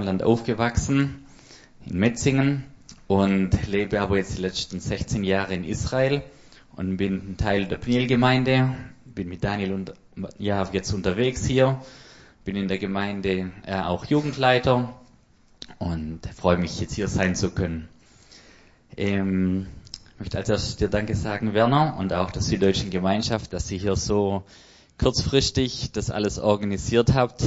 Schwabenland aufgewachsen, in Metzingen, und lebe aber jetzt die letzten 16 Jahre in Israel und bin ein Teil der Pniel-Gemeinde, bin mit Daniel und jetzt unterwegs hier, bin in der Gemeinde auch Jugendleiter und freue mich, jetzt hier sein zu können. Ich möchte als erstes dir Danke sagen, Werner, und auch der Süddeutschen Gemeinschaft, dass ihr hier so kurzfristig das alles organisiert habt.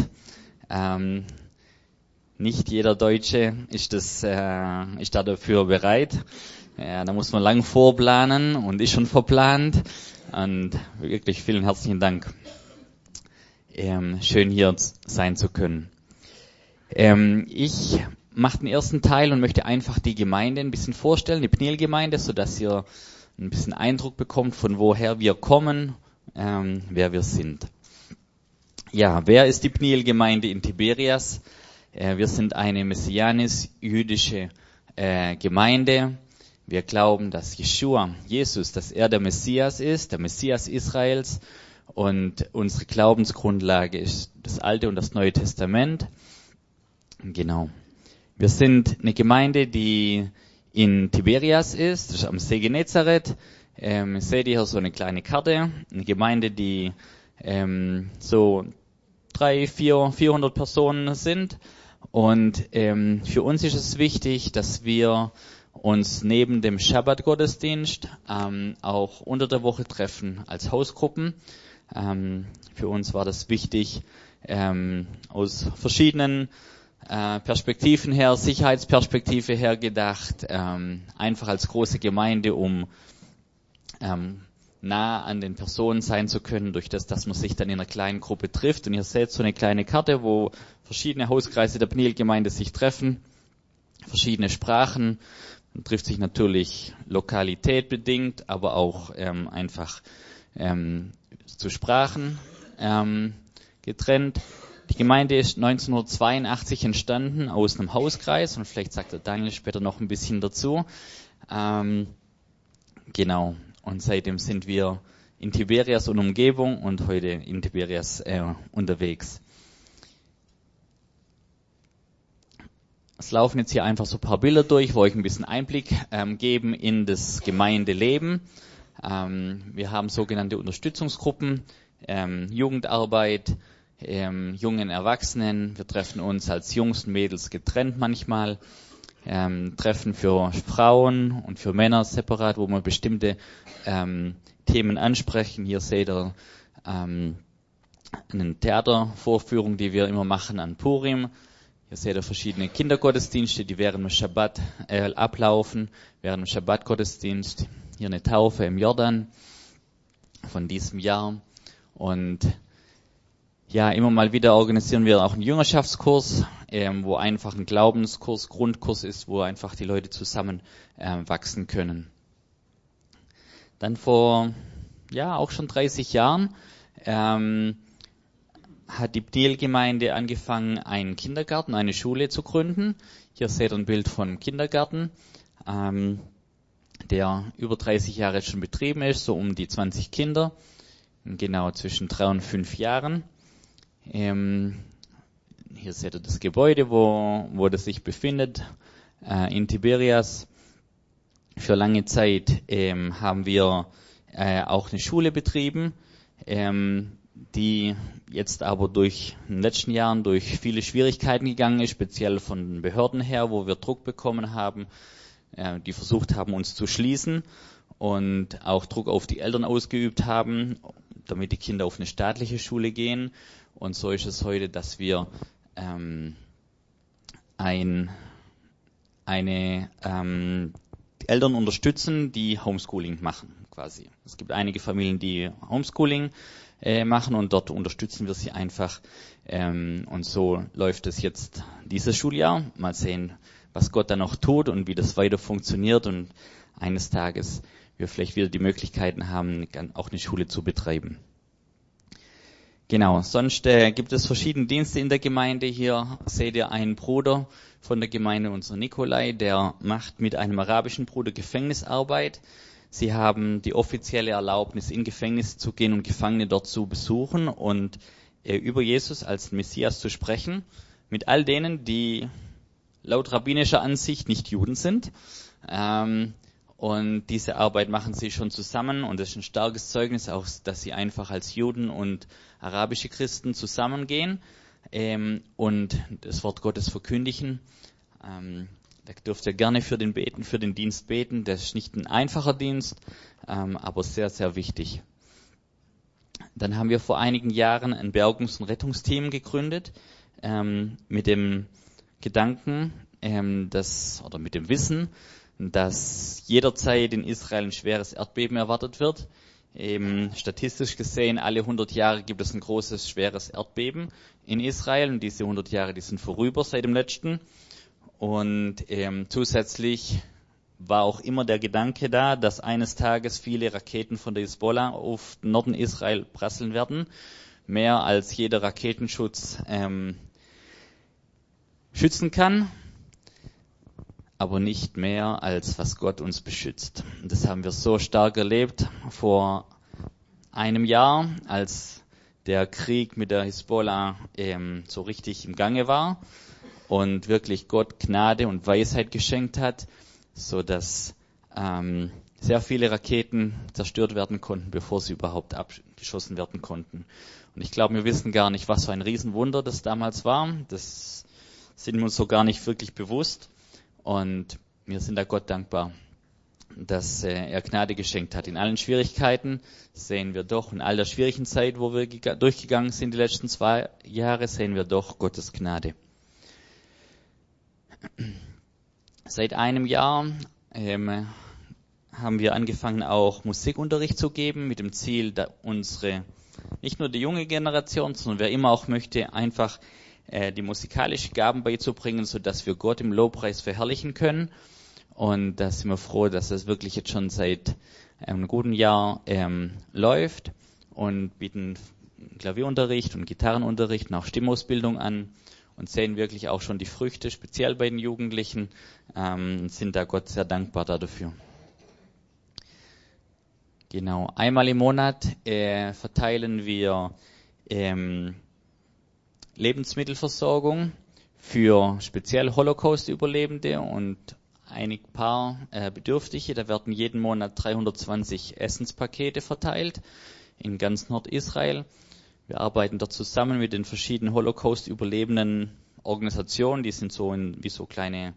Nicht jeder Deutsche ist da dafür bereit. Da muss man lang vorplanen und ist schon verplant. Und wirklich vielen herzlichen Dank. Schön hier sein zu können. Ich mache den ersten Teil und möchte einfach die Gemeinde ein bisschen vorstellen, die Pniel-Gemeinde, sodass ihr ein bisschen Eindruck bekommt, von woher wir kommen, wer wir sind. Ja, wer ist die Pniel-Gemeinde in Tiberias? Wir sind eine messianisch-jüdische Gemeinde. Wir glauben, dass Jesus, dass er der Messias ist, der Messias Israels. Und unsere Glaubensgrundlage ist das Alte und das Neue Testament. Genau. Wir sind eine Gemeinde, die in Tiberias ist, das ist am See Genezareth. Seht ihr hier so eine kleine Karte. Eine Gemeinde, die so 400 Personen sind. Und für uns ist es wichtig, dass wir uns neben dem Schabbat-Gottesdienst auch unter der Woche treffen als Hausgruppen. Für uns war das wichtig, aus verschiedenen Perspektiven her, Sicherheitsperspektive her gedacht, einfach als große Gemeinde, um nah an den Personen sein zu können, durch das, dass man sich dann in einer kleinen Gruppe trifft. Und ihr seht so eine kleine Karte, wo verschiedene Hauskreise der Pniel-Gemeinde sich treffen, verschiedene Sprachen. Man trifft sich natürlich Lokalität bedingt, aber auch einfach zu Sprachen getrennt. Die Gemeinde ist 1982 entstanden aus einem Hauskreis, und vielleicht sagt der Daniel später noch ein bisschen dazu. Genau. Und seitdem sind wir in Tiberias und Umgebung und heute in Tiberias unterwegs. Es laufen jetzt hier einfach so ein paar Bilder durch, wo euch ein bisschen Einblick geben in das Gemeindeleben. Wir haben sogenannte Unterstützungsgruppen, Jugendarbeit, jungen Erwachsenen. Wir treffen uns als Jungs und Mädels getrennt manchmal. Treffen für Frauen und für Männer separat, wo wir bestimmte Themen ansprechen. Hier seht ihr eine Theatervorführung, die wir immer machen an Purim. Hier seht ihr verschiedene Kindergottesdienste, die während dem Schabbat ablaufen, während dem Schabbat-Gottesdienst. Hier eine Taufe im Jordan von diesem Jahr. Und ja, immer mal wieder organisieren wir auch einen Jüngerschaftskurs, wo einfach ein Glaubenskurs, Grundkurs ist, wo einfach die Leute zusammen wachsen können. Dann vor, auch schon 30 Jahren hat die Pniel-Gemeinde angefangen, einen Kindergarten, eine Schule zu gründen. Hier seht ihr ein Bild vom Kindergarten, der über 30 Jahre schon betrieben ist, so um die 20 Kinder, genau zwischen 3 und 5 Jahren. Hier seht ihr das Gebäude, wo das sich befindet, in Tiberias. Für lange Zeit haben wir auch eine Schule betrieben, die jetzt aber in den letzten Jahren durch viele Schwierigkeiten gegangen ist, speziell von den Behörden her, wo wir Druck bekommen haben, die versucht haben, uns zu schließen und auch Druck auf die Eltern ausgeübt haben, damit die Kinder auf eine staatliche Schule gehen. Und so ist es heute, dass wir Eltern unterstützen, die Homeschooling machen, quasi. Es gibt einige Familien, die Homeschooling machen, und dort unterstützen wir sie einfach. Und so läuft es jetzt dieses Schuljahr. Mal sehen, was Gott da noch tut und wie das weiter funktioniert, und eines Tages wir vielleicht wieder die Möglichkeiten haben, auch eine Schule zu betreiben. Genau, sonst gibt es verschiedene Dienste in der Gemeinde. Hier seht ihr einen Bruder von der Gemeinde, unser Nikolai, der macht mit einem arabischen Bruder Gefängnisarbeit. Sie haben die offizielle Erlaubnis, in Gefängnisse zu gehen und Gefangene dort zu besuchen und über Jesus als Messias zu sprechen, mit all denen, die laut rabbinischer Ansicht nicht Juden sind. Und diese Arbeit machen sie schon zusammen und das ist ein starkes Zeugnis auch, dass sie einfach als Juden und arabische Christen zusammengehen und das Wort Gottes verkündigen. Da dürft ihr gerne für den Dienst beten. Das ist nicht ein einfacher Dienst, aber sehr, sehr wichtig. Dann haben wir vor einigen Jahren ein Bergungs- und Rettungsteam gegründet, mit dem Gedanken, mit dem Wissen, dass jederzeit in Israel ein schweres Erdbeben erwartet wird. Statistisch gesehen, alle 100 Jahre gibt es ein großes, schweres Erdbeben in Israel und diese 100 Jahre, die sind vorüber seit dem letzten. Und zusätzlich war auch immer der Gedanke da, dass eines Tages viele Raketen von der Hisbollah auf den Norden Israel prasseln werden. Mehr als jeder Raketenschutz schützen kann, aber nicht mehr als was Gott uns beschützt. Und das haben wir so stark erlebt vor einem Jahr, als der Krieg mit der Hisbollah so richtig im Gange war und wirklich Gott Gnade und Weisheit geschenkt hat, so dass sehr viele Raketen zerstört werden konnten, bevor sie überhaupt abgeschossen werden konnten. Und ich glaube, wir wissen gar nicht, was für ein Riesenwunder das damals war. Das sind wir uns so gar nicht wirklich bewusst. Und wir sind da Gott dankbar, dass er Gnade geschenkt hat. In allen Schwierigkeiten sehen wir doch, in all der schwierigen Zeit, wo wir durchgegangen sind, die letzten 2 Jahre, sehen wir doch Gottes Gnade. Seit einem Jahr haben wir angefangen, auch Musikunterricht zu geben, mit dem Ziel, nicht nur die junge Generation, sondern wer immer auch möchte, einfach die musikalischen Gaben beizubringen, sodass wir Gott im Lobpreis verherrlichen können. Und da sind wir froh, dass das wirklich jetzt schon seit einem guten Jahr läuft und bieten Klavierunterricht und Gitarrenunterricht und auch Stimmausbildung an und sehen wirklich auch schon die Früchte, speziell bei den Jugendlichen, und sind da Gott sehr dankbar dafür. Genau, einmal im Monat verteilen wir Lebensmittelversorgung für speziell Holocaust-Überlebende und ein paar Bedürftige. Da werden jeden Monat 320 Essenspakete verteilt in ganz Nordisrael. Wir arbeiten dort zusammen mit den verschiedenen Holocaust-überlebenden Organisationen. Die sind wie so kleine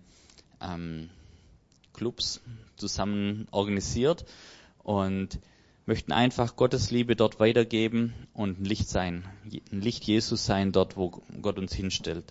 Clubs zusammen organisiert und möchten einfach Gottes Liebe dort weitergeben und ein Licht Jesus sein dort, wo Gott uns hinstellt.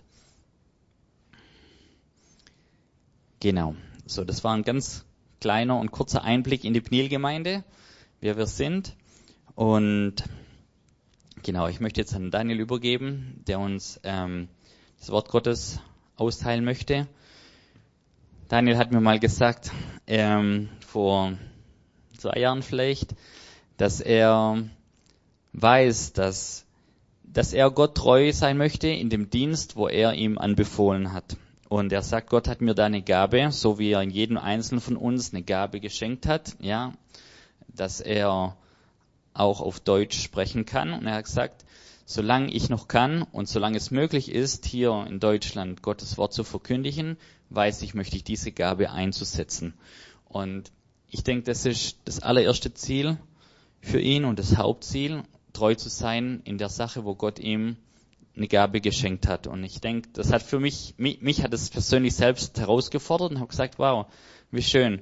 Genau. So, das war ein ganz kleiner und kurzer Einblick in die Pniel-Gemeinde, wer wir sind. Und genau, ich möchte jetzt an Daniel übergeben, der uns das Wort Gottes austeilen möchte. Daniel hat mir mal gesagt, vor 2 Jahren vielleicht, dass er weiß, dass er Gott treu sein möchte in dem Dienst, wo er ihm anbefohlen hat. Und er sagt, Gott hat mir da eine Gabe, so wie er in jedem Einzelnen von uns eine Gabe geschenkt hat, ja, dass er auch auf Deutsch sprechen kann. Und er hat gesagt, solange ich noch kann und solange es möglich ist, hier in Deutschland Gottes Wort zu verkündigen, möchte ich diese Gabe einzusetzen. Und ich denke, das ist das allererste Ziel für ihn und das Hauptziel, treu zu sein in der Sache, wo Gott ihm eine Gabe geschenkt hat. Und ich denke, das hat für mich hat es persönlich selbst herausgefordert und habe gesagt, wow, wie schön.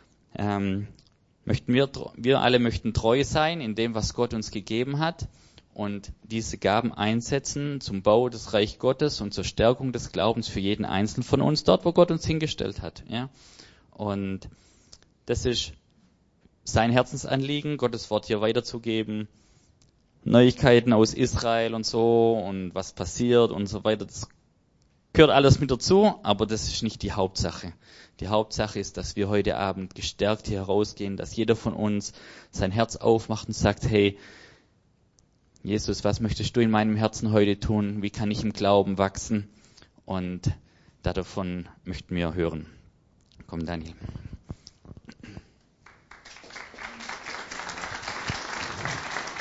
Wir alle möchten treu sein in dem, was Gott uns gegeben hat und diese Gaben einsetzen zum Bau des Reich Gottes und zur Stärkung des Glaubens für jeden Einzelnen von uns, dort, wo Gott uns hingestellt hat. Ja? Und das ist sein Herzensanliegen, Gottes Wort hier weiterzugeben, Neuigkeiten aus Israel und so und was passiert und so weiter. Das gehört alles mit dazu, aber das ist nicht die Hauptsache. Die Hauptsache ist, dass wir heute Abend gestärkt hier herausgehen, dass jeder von uns sein Herz aufmacht und sagt, hey, Jesus, was möchtest du in meinem Herzen heute tun? Wie kann ich im Glauben wachsen? Und davon möchten wir hören. Komm, Daniel.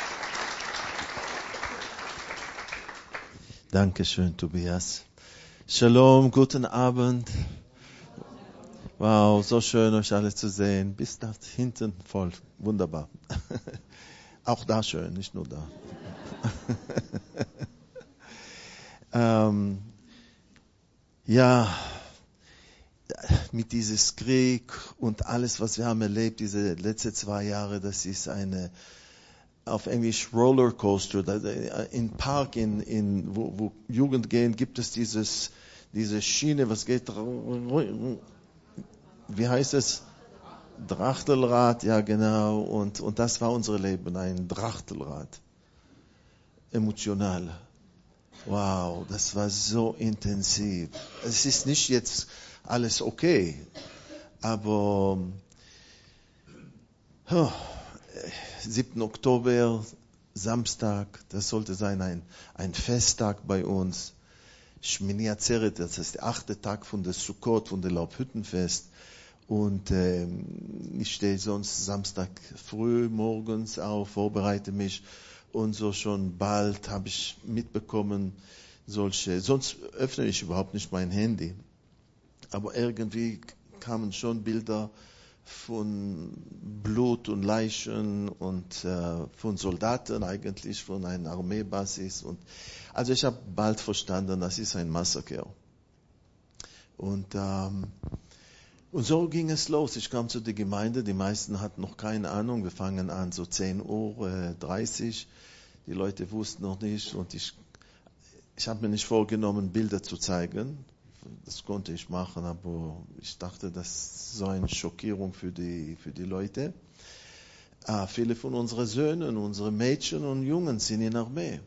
Dankeschön, Tobias. Shalom, guten Abend. Wow, so schön, euch alle zu sehen. Bis da hinten voll. Wunderbar. Auch da schön, nicht nur da. Ja, mit dieses Krieg und alles, was wir haben erlebt, diese letzten 2 Jahre, das ist eine, auf Englisch Rollercoaster. In Park, wo Jugend gehen, gibt es diese Schiene, was geht, wie heißt es? Drachtelrad, ja genau. Und das war unser Leben, ein Drachtelrad. Emotional. Wow, das war so intensiv. Es ist nicht jetzt alles okay, aber 7. Oktober, Samstag, das sollte sein ein Festtag bei uns. Shmini Atzeret, das ist der 8. Tag von der Sukkot, von der Laubhüttenfest. Und ich stehe sonst Samstag früh morgens auf, vorbereite mich und so schon bald habe ich mitbekommen, sonst öffne ich überhaupt nicht mein Handy. Aber irgendwie kamen schon Bilder von Blut und Leichen und von Soldaten eigentlich, von einer Armeebasis. Also ich habe bald verstanden, das ist ein Massaker. Und so ging es los. Ich kam zu der Gemeinde, die meisten hatten noch keine Ahnung. Wir fangen an so 10:30 Uhr. Die Leute wussten noch nicht und ich habe mir nicht vorgenommen, Bilder zu zeigen. Das konnte ich machen, aber ich dachte, das ist so eine Schockierung für die Leute. Viele von unseren Söhnen, unsere Mädchen und Jungen sind in der Armee.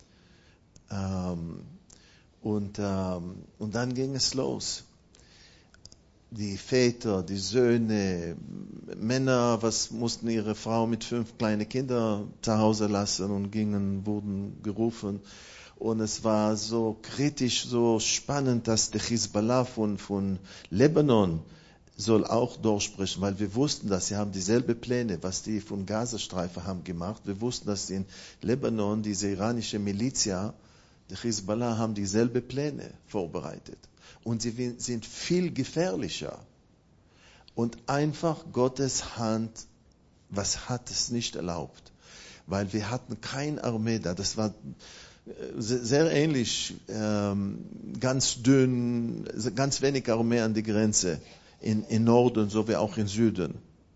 Und dann ging es los. Die Väter, die Söhne, Männer, mussten ihre Frau mit 5 kleinen Kindern zu Hause lassen und wurden gerufen. Und es war so kritisch, so spannend, dass der Hezbollah von Lebanon soll auch durchsprechen, weil wir wussten, dass sie haben dieselbe Pläne, was die von Gazastreifen haben gemacht. Wir wussten, dass in Lebanon diese iranische Milizia, der Hezbollah, haben dieselbe Pläne vorbereitet. Und sie sind viel gefährlicher. Und einfach Gottes Hand, was hat es nicht erlaubt? Weil wir hatten keine Armee da. Das war sehr ähnlich, ganz dünn, ganz wenig Armee an die Grenze. In Norden sowie auch in Süden.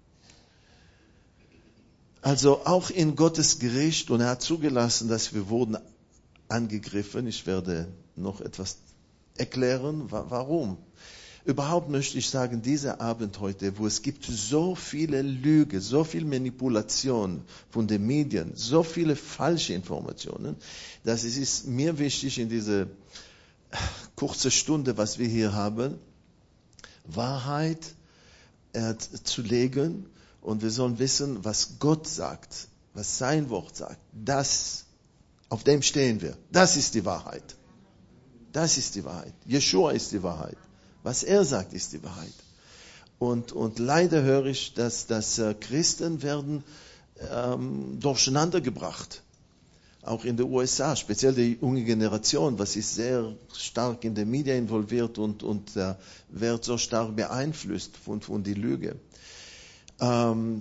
Also auch in Gottes Gericht, und er hat zugelassen, dass wir wurden angegriffen. Ich werde noch etwas erklären, warum. Überhaupt möchte ich sagen, dieser Abend heute, wo es gibt so viele Lügen, so viel Manipulation von den Medien, so viele falsche Informationen, dass es ist mir wichtig, in diese kurze Stunde, was wir hier haben, Wahrheit zu legen, und wir sollen wissen, was Gott sagt, was sein Wort sagt. Auf dem stehen wir. Das ist die Wahrheit. Das ist die Wahrheit. Jeshua ist die Wahrheit. Was er sagt, ist die Wahrheit. Und leider höre ich, dass Christen werden durcheinander gebracht. Auch in den USA, speziell die junge Generation, was ist sehr stark in den Medien involviert und wird so stark beeinflusst von der Lüge. Wir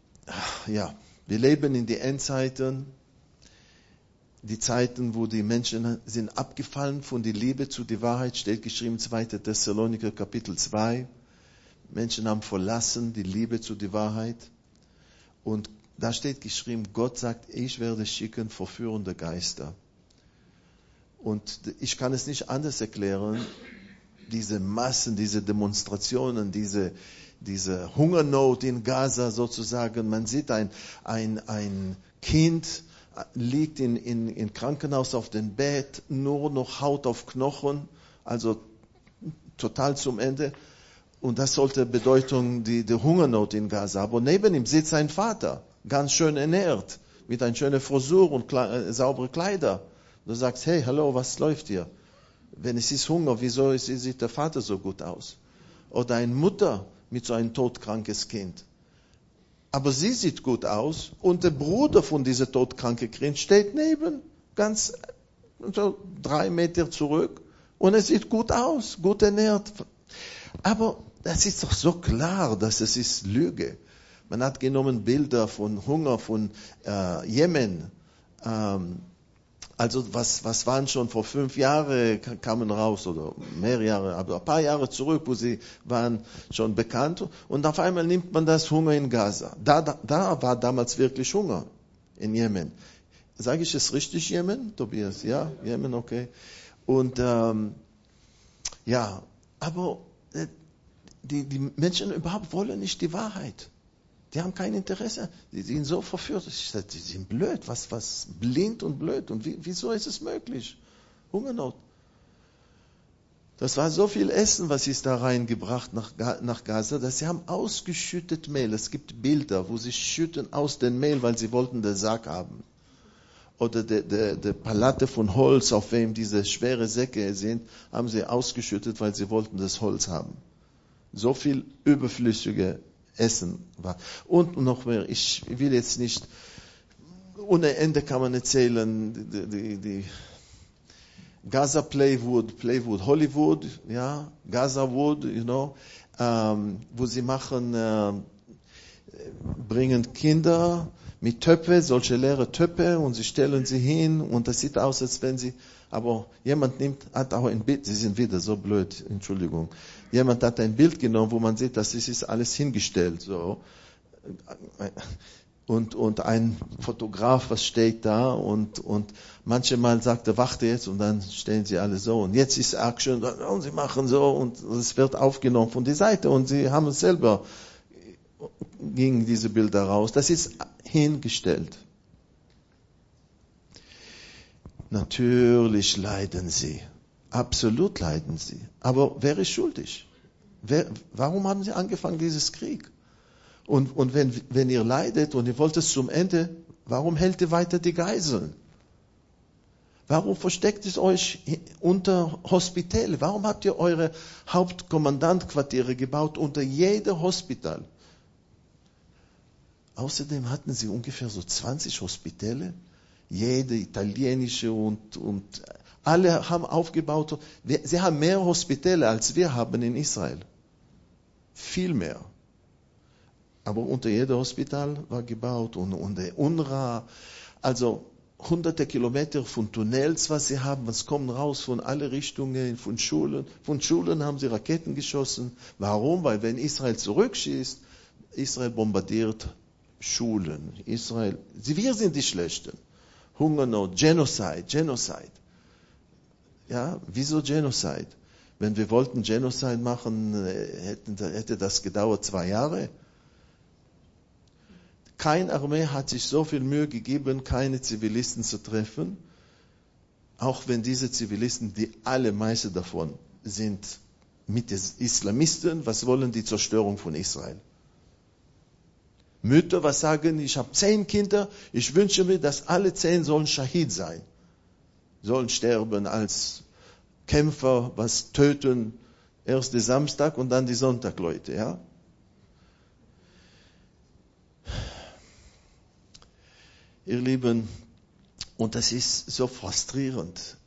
leben in die Endzeiten. Die Zeiten, wo die Menschen sind abgefallen von der Liebe zu der Wahrheit, steht geschrieben 2. Thessaloniker Kapitel 2. Menschen haben verlassen die Liebe zu der Wahrheit. Und da steht geschrieben, Gott sagt, ich werde schicken verführende Geister. Und ich kann es nicht anders erklären, diese Massen, diese Demonstrationen, diese Hungernot in Gaza sozusagen. Man sieht ein Kind, liegt in Krankenhaus auf dem Bett, nur noch Haut auf Knochen, also total zum Ende. Und das sollte bedeuten, die Hungernot in Gaza. Aber neben ihm sitzt sein Vater, ganz schön ernährt, mit einer schönen Frisur und saubere Kleider. Du sagst, hey, hallo, was läuft hier? Wenn es ist Hunger, wieso sieht der Vater so gut aus? Oder eine Mutter mit so einem todkrankes Kind. Aber sie sieht gut aus und der Bruder von dieser todkranken Kind steht neben, ganz so 3 Meter zurück Und es sieht gut aus, gut ernährt. Aber das ist doch so klar, dass es ist Lüge. Man hat genommen Bilder von Hunger von Jemen. Also was waren schon vor 5 Jahren, kamen raus, oder mehr Jahre, aber ein paar Jahre zurück, wo sie waren schon bekannt. Und auf einmal nimmt man das Hunger in Gaza. Da war damals wirklich Hunger in Jemen. Sage ich es richtig, Jemen, Tobias? Ja, Jemen, okay. Und ja, aber die Menschen überhaupt wollen nicht die Wahrheit. Die haben kein Interesse. Die sind so verführt. Ich sage, die sind blöd. Was blind und blöd. Und wieso ist es möglich? Hungernot. Das war so viel Essen, was ist da reingebracht nach Gaza, dass sie haben ausgeschüttet Mehl. Es gibt Bilder, wo sie schütten aus dem Mehl, weil sie wollten den Sack haben. Oder die Palette von Holz, auf wem diese schwere Säcke sind, haben sie ausgeschüttet, weil sie wollten das Holz haben. So viel überflüssige Essen war. Und noch mehr, ich will jetzt nicht, ohne Ende kann man erzählen, die Gaza Playwood, Hollywood, ja, Gaza Wood, wo sie bringen Kinder mit Töpfe, solche leere Töpfe, und sie stellen sie hin, und das sieht aus, als wenn sie, aber jemand hat auch ein Bild, sie sind wieder so blöd, Entschuldigung, jemand hat ein Bild genommen, wo man sieht, dass es ist alles hingestellt, so. Und ein Fotograf, was steht da, und manchmal sagt er, warte jetzt, und dann stehen sie alle so, und jetzt ist Action, und sie machen so, und es wird aufgenommen von der Seite, und sie haben es selber, gingen diese Bilder raus. Das ist hingestellt. Natürlich leiden sie. Absolut leiden sie. Aber wer ist schuldig? Warum haben sie angefangen, dieses Krieg? Und wenn ihr leidet und ihr wollt es zum Ende, warum hält ihr weiter die Geiseln? Warum versteckt es euch unter Hospitäle? Warum habt ihr eure Hauptkommandantquartiere gebaut unter jeder Hospital? Außerdem hatten sie ungefähr so 20 Hospitäle, jede italienische, und alle haben aufgebaut. Sie haben mehr Hospitäle, als wir haben in Israel. Viel mehr. Aber unter jedem Hospital war gebaut, und der UNRWA, also hunderte Kilometer von Tunnels, was sie haben, was kommen raus von alle Richtungen, von Schulen. Von Schulen haben sie Raketen geschossen. Warum? Weil wenn Israel zurückschießt, Israel bombardiert Schulen. Wir sind die Schlechten. Hungersnot, Genocide. Ja, wieso Genocide? Wenn wir wollten Genocide machen, hätte das gedauert 2 Jahre. Keine Armee hat sich so viel Mühe gegeben, keine Zivilisten zu treffen, auch wenn diese Zivilisten, die allermeisten davon sind mit den Islamisten, was wollen die Zerstörung von Israel? Mütter, was sagen, ich habe 10 Kinder, ich wünsche mir, dass alle 10 sollen Schahid sein. Sollen sterben als Kämpfer, was töten, erst den Samstag und dann die Sonntagleute, ja? Ihr Lieben, und das ist so frustrierend,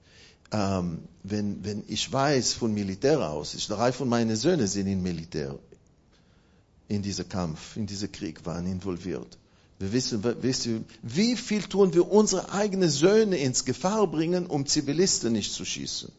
wenn ich weiß von Militär aus, 3 von meinen Söhnen sind im Militär, in diesem Kampf, in diesem Krieg waren involviert. Wir wissen, wie viel tun wir unsere eigenen Söhne ins Gefahr bringen, um Zivilisten nicht zu schießen.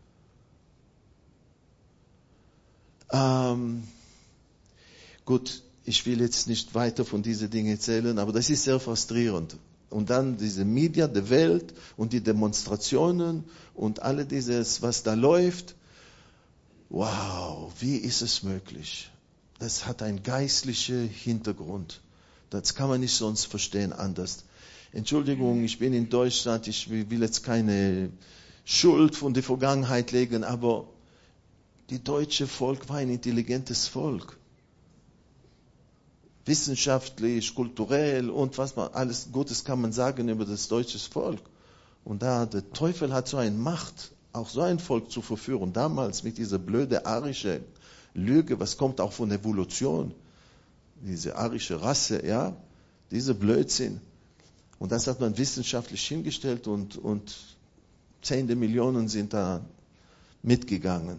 Gut, ich will jetzt nicht weiter von diesen Dingen erzählen, aber das ist sehr frustrierend. Und dann diese Media der Welt und die Demonstrationen und all dieses, was da läuft. Wow, wie ist es möglich? Das hat einen geistlichen Hintergrund. Das kann man nicht sonst verstehen anders. Entschuldigung, ich bin in Deutschland, ich will jetzt keine Schuld von der Vergangenheit legen, aber das deutsche Volk war ein intelligentes Volk. Wissenschaftlich, kulturell und was man alles Gutes kann man sagen über das deutsche Volk. Und da der Teufel hat so eine Macht, auch so ein Volk zu verführen. Damals mit dieser blöde arische Lüge, was kommt auch von Evolution, diese arische Rasse, ja, diese Blödsinn. Und das hat man wissenschaftlich hingestellt und 10 Millionen sind da mitgegangen.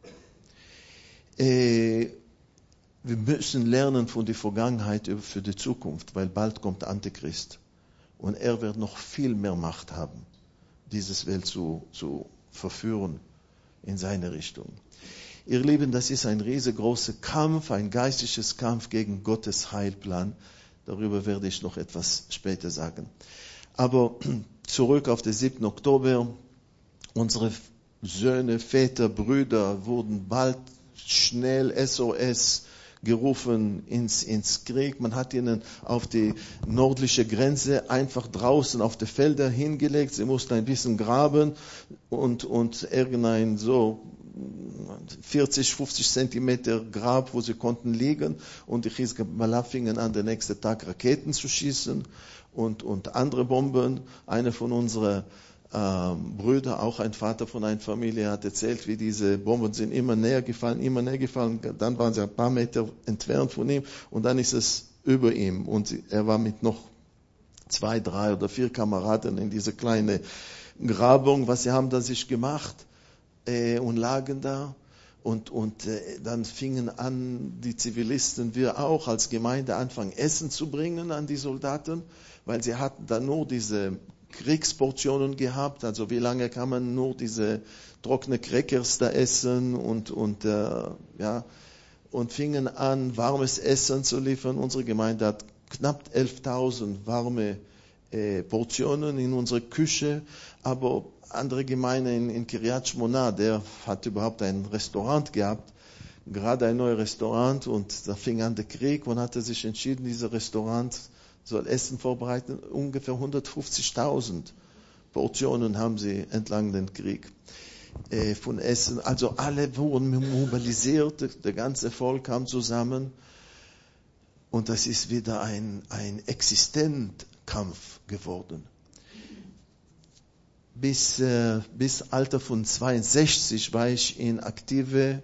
Wir müssen lernen von der Vergangenheit für die Zukunft, weil bald kommt der Antichrist. Und er wird noch viel mehr Macht haben, dieses Welt zu verführen in seine Richtung. Ihr Lieben, das ist ein riesengroßer Kampf, ein geistliches Kampf gegen Gottes Heilplan. Darüber werde ich noch etwas später sagen. Aber zurück auf den 7. Oktober. Unsere Söhne, Väter, Brüder wurden bald schnell SOS gerufen ins Krieg. Man hat ihnen auf die nördliche Grenze einfach draußen auf die Felder hingelegt. Sie mussten ein bisschen graben und irgendein so 40, 50 Zentimeter Grab, wo sie konnten liegen. Und die Hezbollah fingen an, den nächsten Tag Raketen zu schießen und andere Bomben. Einer von unseren Brüder, auch ein Vater von einer Familie, hat erzählt, wie diese Bomben sind immer näher gefallen. Dann waren sie ein paar Meter entfernt von ihm und dann ist es über ihm. Und er war mit noch 2, 3 oder 4 Kameraden in diese kleine Grabung. Was sie haben da sich gemacht und lagen da. Und dann fingen an, die Zivilisten, wir auch als Gemeinde, anfangen Essen zu bringen an die Soldaten, weil sie hatten dann nur diese Kriegsportionen gehabt, also wie lange kann man nur diese trockene Crackers da essen und fingen an, warmes Essen zu liefern. Unsere Gemeinde hat knapp 11.000 warme Portionen in unserer Küche, aber andere Gemeinden in Kiryat Shmona, der hat überhaupt ein Restaurant gehabt, gerade ein neues Restaurant, und da fing an der Krieg und hatte sich entschieden, dieses Restaurant soll Essen vorbereiten. Ungefähr 150.000 Portionen haben sie entlang den Krieg von Essen. Also alle wurden mobilisiert, der ganze Volk kam zusammen. Und das ist wieder ein Existenzkampf geworden. Bis Alter von 62 war ich in aktive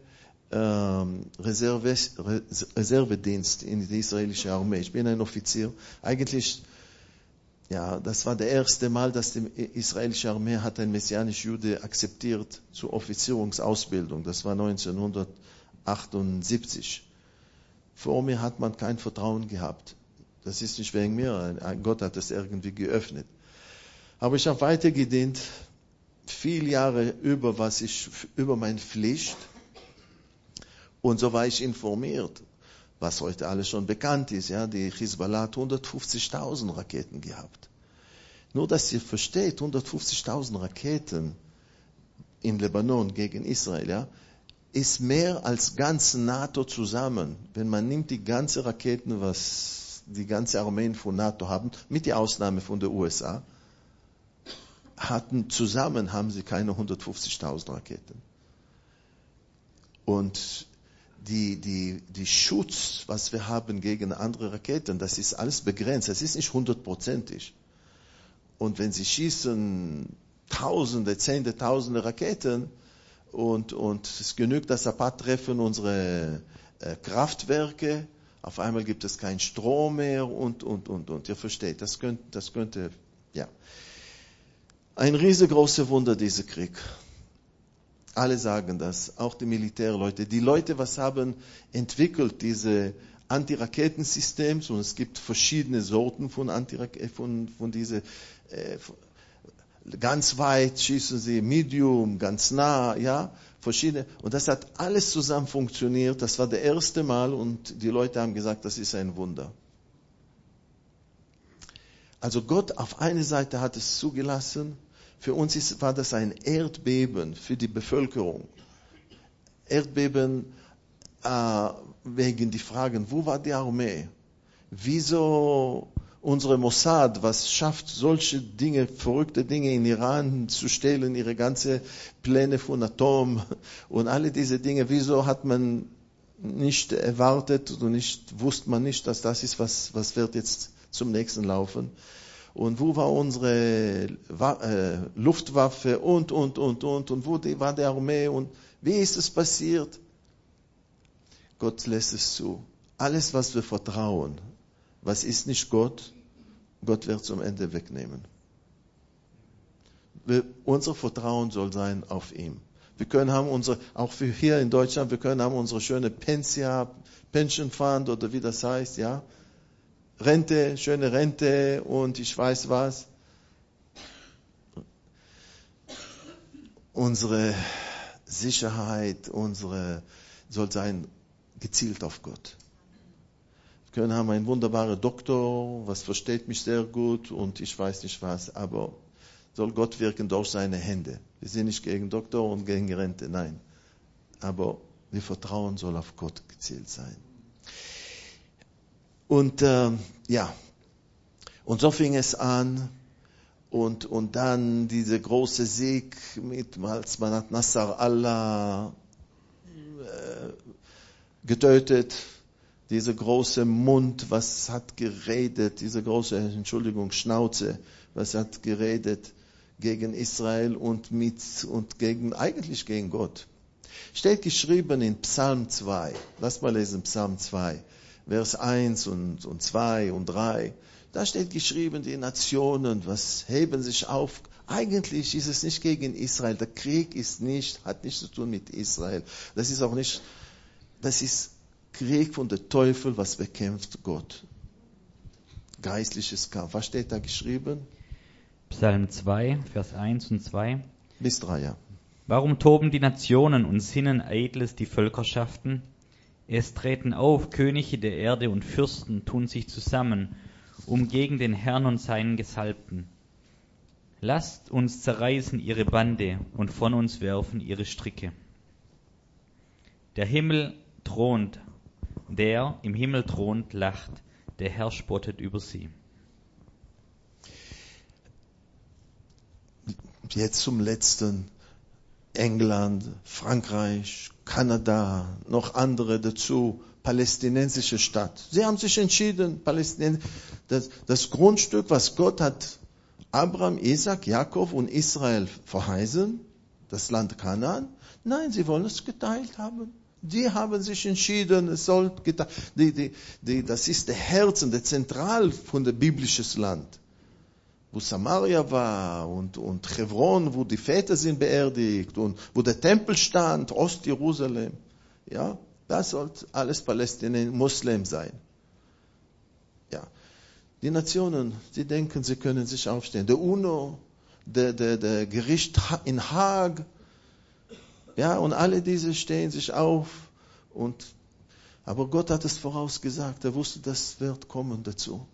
Reservedienst in der israelischen Armee. Ich bin ein Offizier. Eigentlich, das war das erste Mal, dass die israelische Armee hat einen messianischen Jude akzeptiert zur Offizierungsausbildung. Das war 1978. Vor mir hat man kein Vertrauen gehabt. Das ist nicht wegen mir. Gott hat es irgendwie geöffnet. Aber ich habe weiter gedient, viele Jahre über meine Pflicht. Und so war ich informiert, was heute alles schon bekannt ist. Ja, die Hezbollah hat 150.000 Raketen gehabt. Nur, dass ihr versteht, 150.000 Raketen in Libanon gegen Israel, ist mehr als ganze NATO zusammen. Wenn man nimmt die ganzen Raketen, was die ganze Armeen von NATO haben, mit der Ausnahme von der USA, haben sie keine 150.000 Raketen. Und die Schutz, was wir haben gegen andere Raketen, das ist alles begrenzt. Das ist nicht 100%. Und wenn sie schießen Tausende, Zehntausende Raketen und es genügt, dass ein paar treffen unsere Kraftwerke, auf einmal gibt es keinen Strom mehr und. Ihr versteht, das könnte. Ein riesengroßes Wunder, dieser Krieg. Alle sagen das, auch die Militärleute. Die Leute, was haben entwickelt, diese Antiraketensystems, und es gibt verschiedene Sorten von diese, ganz weit schießen sie, medium, ganz nah, verschiedene. Und das hat alles zusammen funktioniert. Das war das erste Mal und die Leute haben gesagt, das ist ein Wunder. Also Gott auf eine Seite hat es zugelassen. Für uns war das ein Erdbeben für die Bevölkerung. Erdbeben wegen die Fragen, wo war die Armee? Wieso unsere Mossad, was schafft solche Dinge, verrückte Dinge in Iran zu stehlen, ihre ganzen Pläne von Atom und alle diese Dinge, wieso hat man nicht erwartet und wusste man nicht, dass das ist, was wird jetzt zum nächsten laufen? Und wo war unsere Luftwaffe und wo war die Armee und wie ist es passiert? Gott lässt es zu. Alles, was wir vertrauen, was ist nicht Gott, Gott wird zum Ende wegnehmen. Unser Vertrauen soll sein auf ihm. Wir können haben auch für hier in Deutschland, wir können haben unsere schöne Pension Fund oder wie das heißt, ja. Rente, schöne Rente und ich weiß was. Unsere Sicherheit, soll sein gezielt auf Gott. Wir können haben einen wunderbaren Doktor, was versteht mich sehr gut und ich weiß nicht was, aber soll Gott wirken durch seine Hände. Wir sind nicht gegen Doktor und gegen Rente, nein. Aber wir Vertrauen soll auf Gott gezielt sein. Und und so fing es an. Und dann dieser große Sieg als man hat Nasser Allah getötet. Dieser große Mund, was hat geredet, diese große, Schnauze, was hat geredet gegen Israel und eigentlich gegen Gott. Steht geschrieben in Psalm 2. Lass mal lesen, Psalm 2, Vers 1 und 2 und 3. Da steht geschrieben, die Nationen, was heben sich auf. Eigentlich ist es nicht gegen Israel. Der Krieg hat nichts zu tun mit Israel. Das ist Krieg von der Teufel, was bekämpft Gott. Geistliches Kampf. Was steht da geschrieben? Psalm 2, Vers 1 und 2. Bis 3, ja. Warum toben die Nationen und sinnen Eitles die Völkerschaften? Es treten auf Könige der Erde und Fürsten tun sich zusammen, um gegen den Herrn und seinen Gesalbten. Lasst uns zerreißen ihre Bande und von uns werfen ihre Stricke. Der Himmel thront, der im Himmel thront, lacht, der Herr spottet über sie. Jetzt zum letzten. England, Frankreich, Kanada, noch andere dazu, palästinensische Stadt. Sie haben sich entschieden, das Grundstück, was Gott hat Abraham, Isaac, Jakob und Israel verheißen, das Land Kanaan, nein, sie wollen es geteilt haben. Die haben sich entschieden, es soll geteilt. Das ist der Herzen, der Zentral von dem biblischen Land. Wo Samaria war und Hebron, wo die Väter sind beerdigt und wo der Tempel stand, Ostjerusalem. Ja, das sollte alles Palästinenser, Muslim sein. Ja, die Nationen, sie denken, sie können sich aufstehen. Der UNO, der Gericht in Haag, ja, und alle diese stehen sich auf aber Gott hat es vorausgesagt. Er wusste, das wird kommen dazu.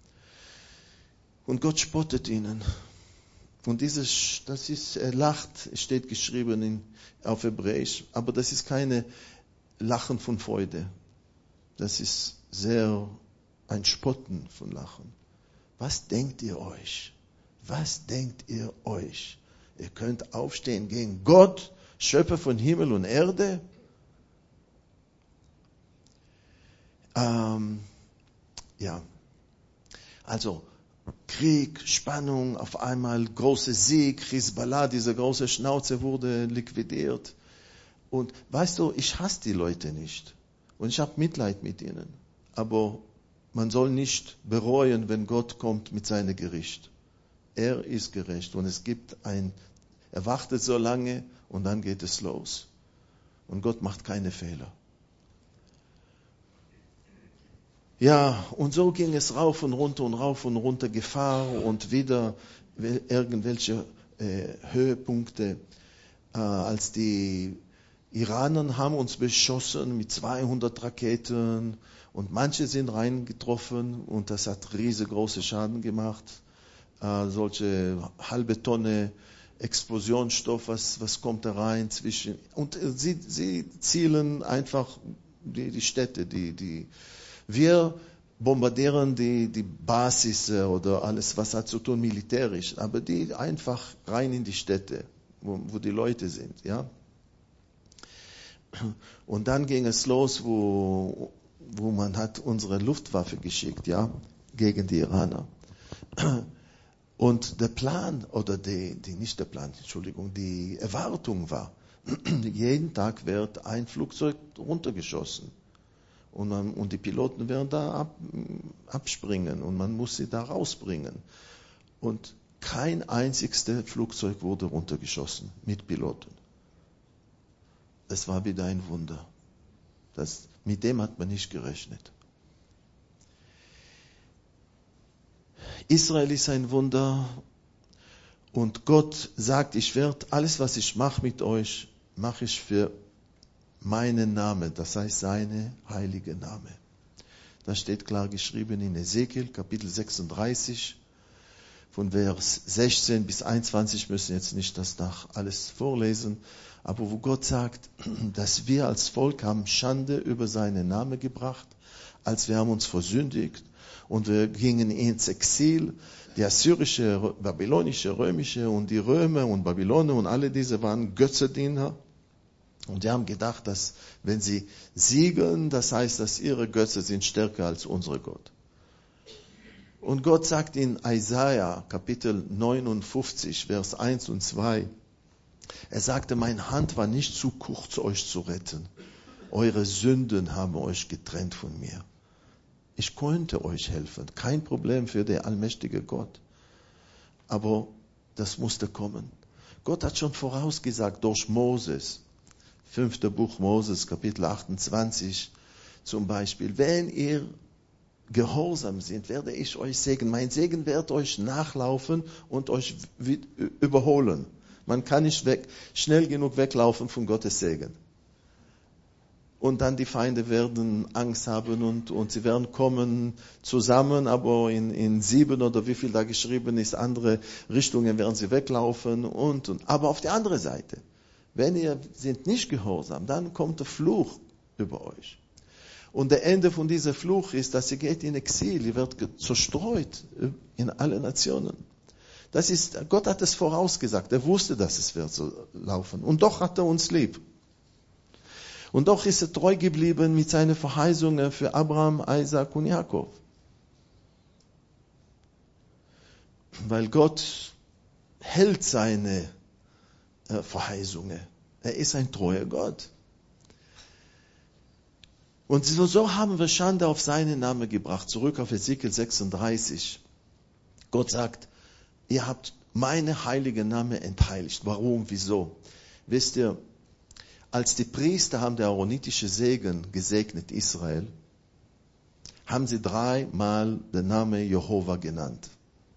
Und Gott spottet ihnen. Und er lacht, steht geschrieben auf Hebräisch, aber das ist keine Lachen von Freude. Das ist ein Spotten von Lachen. Was denkt ihr euch? Was denkt ihr euch? Ihr könnt aufstehen gegen Gott, Schöpfer von Himmel und Erde? Also Krieg, Spannung, auf einmal großer Sieg, Hezbollah, diese große Schnauze wurde liquidiert. Und weißt du, ich hasse die Leute nicht. Und ich habe Mitleid mit ihnen. Aber man soll nicht bereuen, wenn Gott kommt mit seinem Gericht. Er ist gerecht und er wartet so lange und dann geht es los. Und Gott macht keine Fehler. Ja, und so ging es rauf und runter, Gefahr und wieder irgendwelche Höhepunkte. Als die Iraner haben uns beschossen mit 200 Raketen und manche sind reingetroffen und das hat riesengroße Schaden gemacht. Solche halbe Tonne Explosionsstoff, was kommt da rein zwischen. Und sie zielen einfach die Städte, wir bombardieren die Basis oder alles, was hat zu tun militärisch, aber die einfach rein in die Städte, wo die Leute sind, ja. Und dann ging es los, wo man hat unsere Luftwaffe geschickt, ja, gegen die Iraner. Und der Plan, oder die Erwartung war, jeden Tag wird ein Flugzeug runtergeschossen. Und die Piloten werden da abspringen und man muss sie da rausbringen. Und kein einziges Flugzeug wurde runtergeschossen mit Piloten. es war wieder ein Wunder. Mit dem hat man nicht gerechnet. Israel ist ein Wunder und Gott sagt, ich werde alles, was ich mache mit euch, mache ich für meinen Namen, das heißt seine heilige Name. Das steht klar geschrieben in Ezekiel, Kapitel 36, von Vers 16 bis 21, müssen jetzt nicht das nach alles vorlesen, aber wo Gott sagt, dass wir als Volk haben Schande über seinen Namen gebracht, als wir haben uns versündigt und wir gingen ins Exil. Die assyrische, babylonische, römische und die Römer und Babyloner und alle diese waren Götzendiener. Und die haben gedacht, dass wenn sie siegen, das heißt, dass ihre Götze sind stärker als unsere Gott. Und Gott sagt in Jesaja, Kapitel 59, Vers 1 und 2, er sagte, meine Hand war nicht zu kurz, euch zu retten. Eure Sünden haben euch getrennt von mir. Ich konnte euch helfen, kein Problem für den allmächtigen Gott. Aber das musste kommen. Gott hat schon vorausgesagt durch Moses, 5. Buch Moses, Kapitel 28 zum Beispiel, wenn ihr gehorsam seid, werde ich euch segnen. Mein Segen wird euch nachlaufen und euch überholen. Man kann nicht schnell genug weglaufen von Gottes Segen. Und dann die Feinde werden Angst haben und sie werden kommen zusammen, aber in 7 oder wie viel da geschrieben ist, andere Richtungen werden sie weglaufen aber auf die andere Seite, wenn ihr seid nicht gehorsam, dann kommt der Fluch über euch. Und der Ende von diesem Fluch ist, dass ihr geht in Exil, ihr werdet zerstreut in alle Nationen. Gott hat es vorausgesagt, er wusste, dass es wird so laufen. Und doch hat er uns lieb. Und doch ist er treu geblieben mit seinen Verheißungen für Abraham, Isaac und Jakob. Weil Gott hält seine Verheißungen. Er ist ein treuer Gott. Und so haben wir Schande auf seinen Namen gebracht. Zurück auf Ezekiel 36. Gott sagt, ihr habt meine heilige Name entheiligt. Warum? Wieso? Wisst ihr, als die Priester haben der aaronitische Segen gesegnet Israel, haben sie 3-mal den Namen Jehova genannt.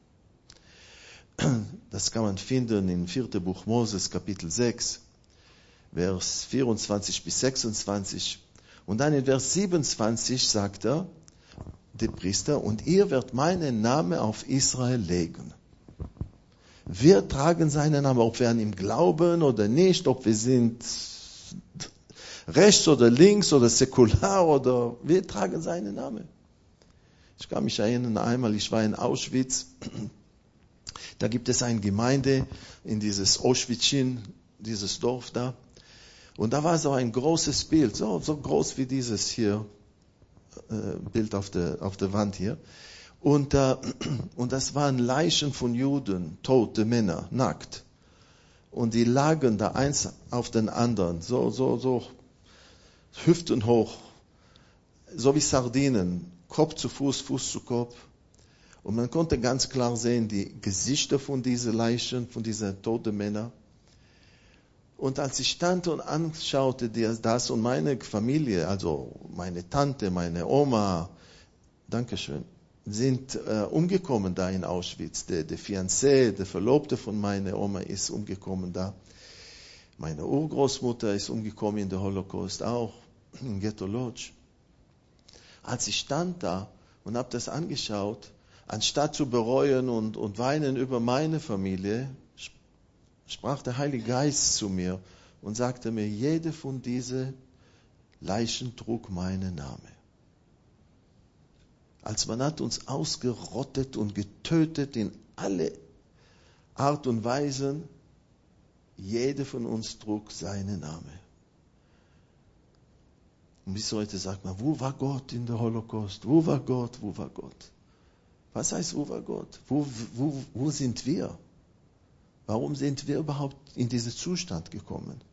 Das kann man finden im 4. Buch Moses, Kapitel 6, Vers 24 bis 26. Und dann in Vers 27 sagt er, der Priester, und ihr werdet meinen Namen auf Israel legen. Wir tragen seinen Namen, ob wir an ihm glauben oder nicht, ob wir sind rechts oder links oder säkular oder wir tragen seinen Namen. Ich kann mich erinnern, einmal, ich war in Auschwitz, da gibt es eine Gemeinde in dieses Auschwitzchen, dieses Dorf da. Und da war so ein großes Bild, so groß wie dieses hier, Bild auf der Wand hier. Und das waren Leichen von Juden, tote Männer, nackt. Und die lagen da eins auf den anderen, so Hüften hoch, so wie Sardinen, Kopf zu Fuß, Fuß zu Kopf. Und man konnte ganz klar sehen, die Gesichter von diesen Leichen, von diesen toten Männern. Und als ich stand und anschaute das und meine Familie, also meine Tante, meine Oma, Dankeschön, sind umgekommen da in Auschwitz. Der Fiancé, der Verlobte von meiner Oma ist umgekommen da. Meine Urgroßmutter ist umgekommen in der Holocaust auch, in Ghetto Lodge. Als ich stand da und habe das angeschaut, anstatt zu bereuen und weinen über meine Familie, sprach der Heilige Geist zu mir und sagte mir, jede von diesen Leichen trug meinen Namen. Als man hat uns ausgerottet und getötet in alle Art und Weisen, jede von uns trug seinen Namen. Und bis heute sagt man, wo war Gott in der Holocaust? Wo war Gott? Wo war Gott? Was heißt, wo war Gott? Wo sind wir? Warum sind wir überhaupt in diesen Zustand gekommen?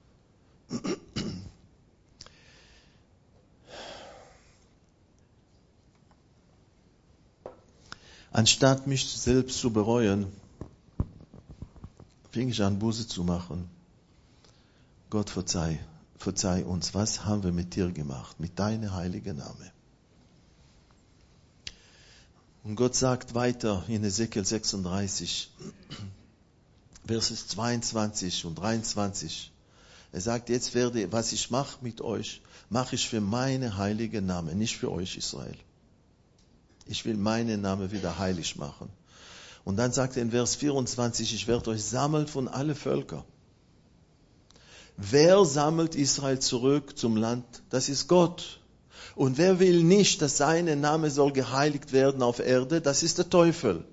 Anstatt mich selbst zu bereuen, fing ich an, Buße zu machen. Gott verzeih, verzeih uns, was haben wir mit dir gemacht, mit deinem heiligen Namen? Und Gott sagt weiter in Ezekiel 36, Verses 22 und 23. Er sagt, jetzt was ich mache mit euch, mache ich für meine heilige Namen, nicht für euch Israel. Ich will meinen Namen wieder heilig machen. Und dann sagt er in Vers 24, ich werde euch sammeln von allen Völkern. Wer sammelt Israel zurück zum Land? Das ist Gott. Und wer will nicht, dass sein Name soll geheiligt werden auf Erde? Das ist der Teufel.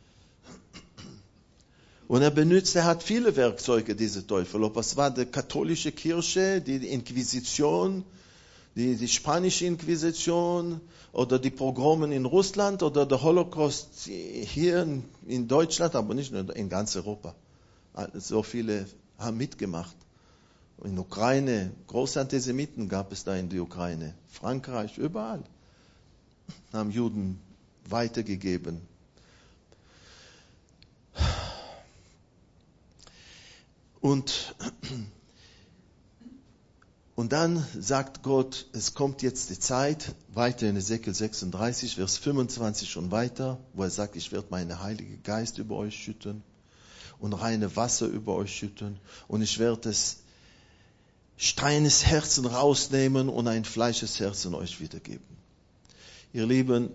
Und er hat viele Werkzeuge, dieser Teufel. Ob es war die katholische Kirche, die Inquisition, die spanische Inquisition oder die Pogromen in Russland oder der Holocaust hier in Deutschland, aber nicht nur in ganz Europa. So viele haben mitgemacht. In der Ukraine, große Antisemiten gab es da in der Ukraine. Frankreich, überall haben Juden weitergegeben. Und dann sagt Gott, es kommt jetzt die Zeit, weiter in Ezekiel 36, Vers 25 und weiter, wo er sagt, ich werde meinen Heiligen Geist über euch schütten und reine Wasser über euch schütten und ich werde das steines Herzen rausnehmen und ein fleisches Herzen euch wiedergeben. Ihr Lieben,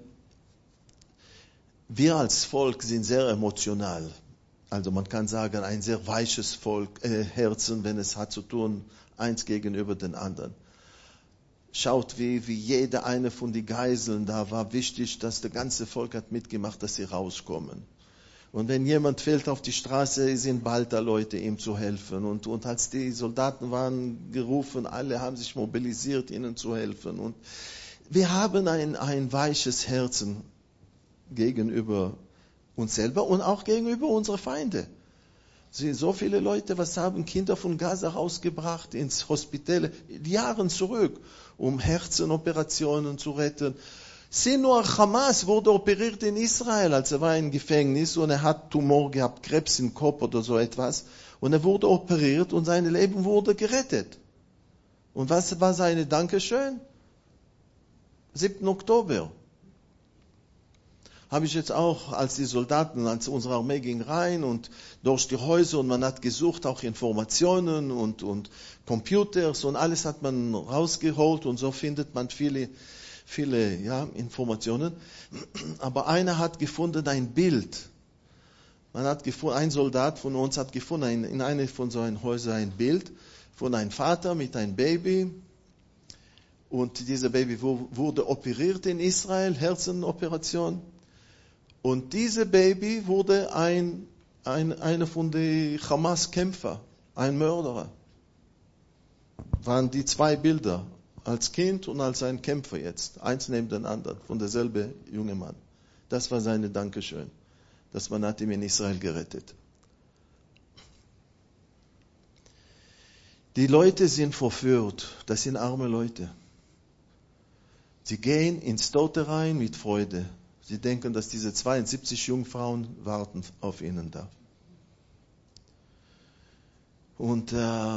wir als Volk sind sehr emotional. Also man kann sagen, ein sehr weiches Herzen, wenn es hat zu tun, eins gegenüber den anderen. Schaut, wie jeder eine von den Geiseln da war wichtig, dass das ganze Volk hat mitgemacht, dass sie rauskommen. Und wenn jemand fällt auf die Straße, sind bald da Leute, ihm zu helfen. Und als die Soldaten waren gerufen, alle haben sich mobilisiert, ihnen zu helfen. Und wir haben ein weiches Herzen gegenüber uns selber und auch gegenüber unseren Feinden. So viele Leute, was haben Kinder von Gaza rausgebracht ins Hospital, Jahre zurück, um Herzenoperationen zu retten. Sinwar Hamas wurde operiert in Israel, als er war im Gefängnis und er hat Tumor gehabt, Krebs im Kopf oder so etwas. Und er wurde operiert und sein Leben wurde gerettet. Und was war seine Dankeschön? 7. Oktober. Habe ich jetzt auch, als die Soldaten, als unsere Armee ging rein und durch die Häuser und man hat gesucht, auch Informationen und Computers und alles hat man rausgeholt und so findet man viele Informationen. Aber einer hat gefunden ein Bild. Ein Soldat von uns hat gefunden in einem von so einen Häusern ein Bild von einem Vater mit einem Baby. Und dieses Baby wurde operiert in Israel, Herzenoperation. Und dieses Baby wurde einer von den Hamas-Kämpfern, ein Mörderer. Waren die zwei Bilder, als Kind und als ein Kämpfer jetzt, eins neben den anderen, von derselben junge Mann. Das war seine Dankeschön, dass man hat ihn in Israel gerettet. Die Leute sind verführt, das sind arme Leute. Sie gehen ins Tote rein mit Freude. Sie denken, dass diese 72 Jungfrauen warten auf ihnen da. Und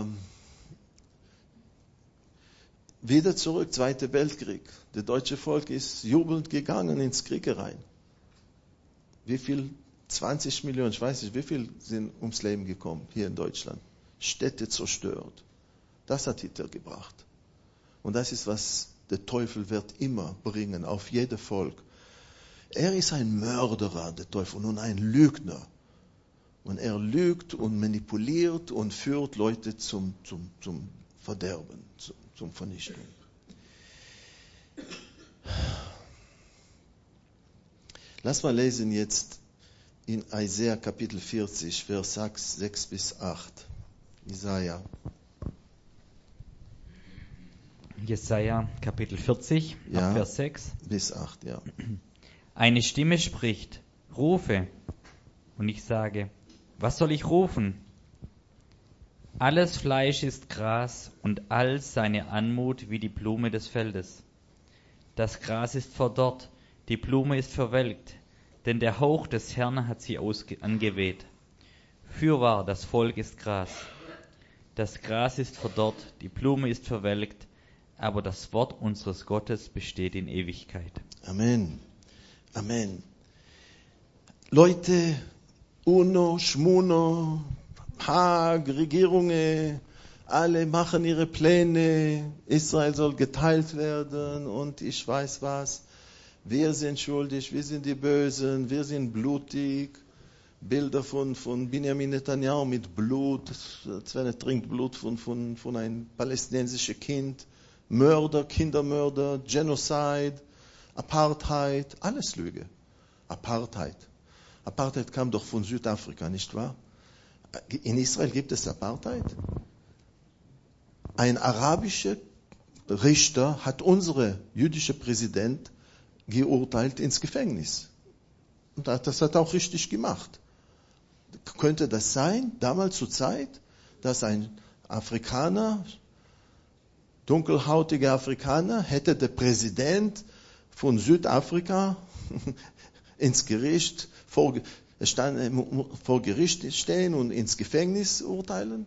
wieder zurück, Zweiter Weltkrieg. Das deutsche Volk ist jubelnd gegangen ins Krieg rein. Wie viel? 20 Millionen, ich weiß nicht, wie viel sind ums Leben gekommen hier in Deutschland. Städte zerstört. Das hat Hitler gebracht. Und das ist, was der Teufel wird immer bringen auf jedes Volk. Er ist ein Mörderer, der Teufel, und ein Lügner. Und er lügt und manipuliert und führt Leute zum Verderben, zum Vernichten. Lass mal lesen jetzt in Jesaja Kapitel 40, Vers 6 bis 8. Jesaja Kapitel 40, Ja, ab Vers 6. Bis 8, ja. Eine Stimme spricht, rufe. Und ich sage, was soll ich rufen? Alles Fleisch ist Gras und all seine Anmut wie die Blume des Feldes. Das Gras ist verdorrt, die Blume ist verwelkt, denn der Hauch des Herrn hat sie angeweht. Fürwahr, das Volk ist Gras. Das Gras ist verdorrt, die Blume ist verwelkt, aber das Wort unseres Gottes besteht in Ewigkeit. Amen. Amen. Leute, UNO, Schmuno, Haag, Regierungen, alle machen ihre Pläne. Israel soll geteilt werden und ich weiß was. Wir sind schuldig, wir sind die Bösen, wir sind blutig. Bilder von Benjamin Netanyahu mit Blut, Sven trinkt Blut von einem palästinensischen Kind, Mörder, Kindermörder, Genocide, Apartheid, alles Lüge. Apartheid kam doch von Südafrika, nicht wahr? In Israel gibt es Apartheid. Ein arabischer Richter hat unsere jüdische Präsident geurteilt ins Gefängnis. Und das hat er auch richtig gemacht. Könnte das sein, damals zur Zeit, dass ein Afrikaner, dunkelhäutiger Afrikaner, hätte der Präsident von Südafrika ins Gericht vor Gericht stehen und ins Gefängnis urteilen?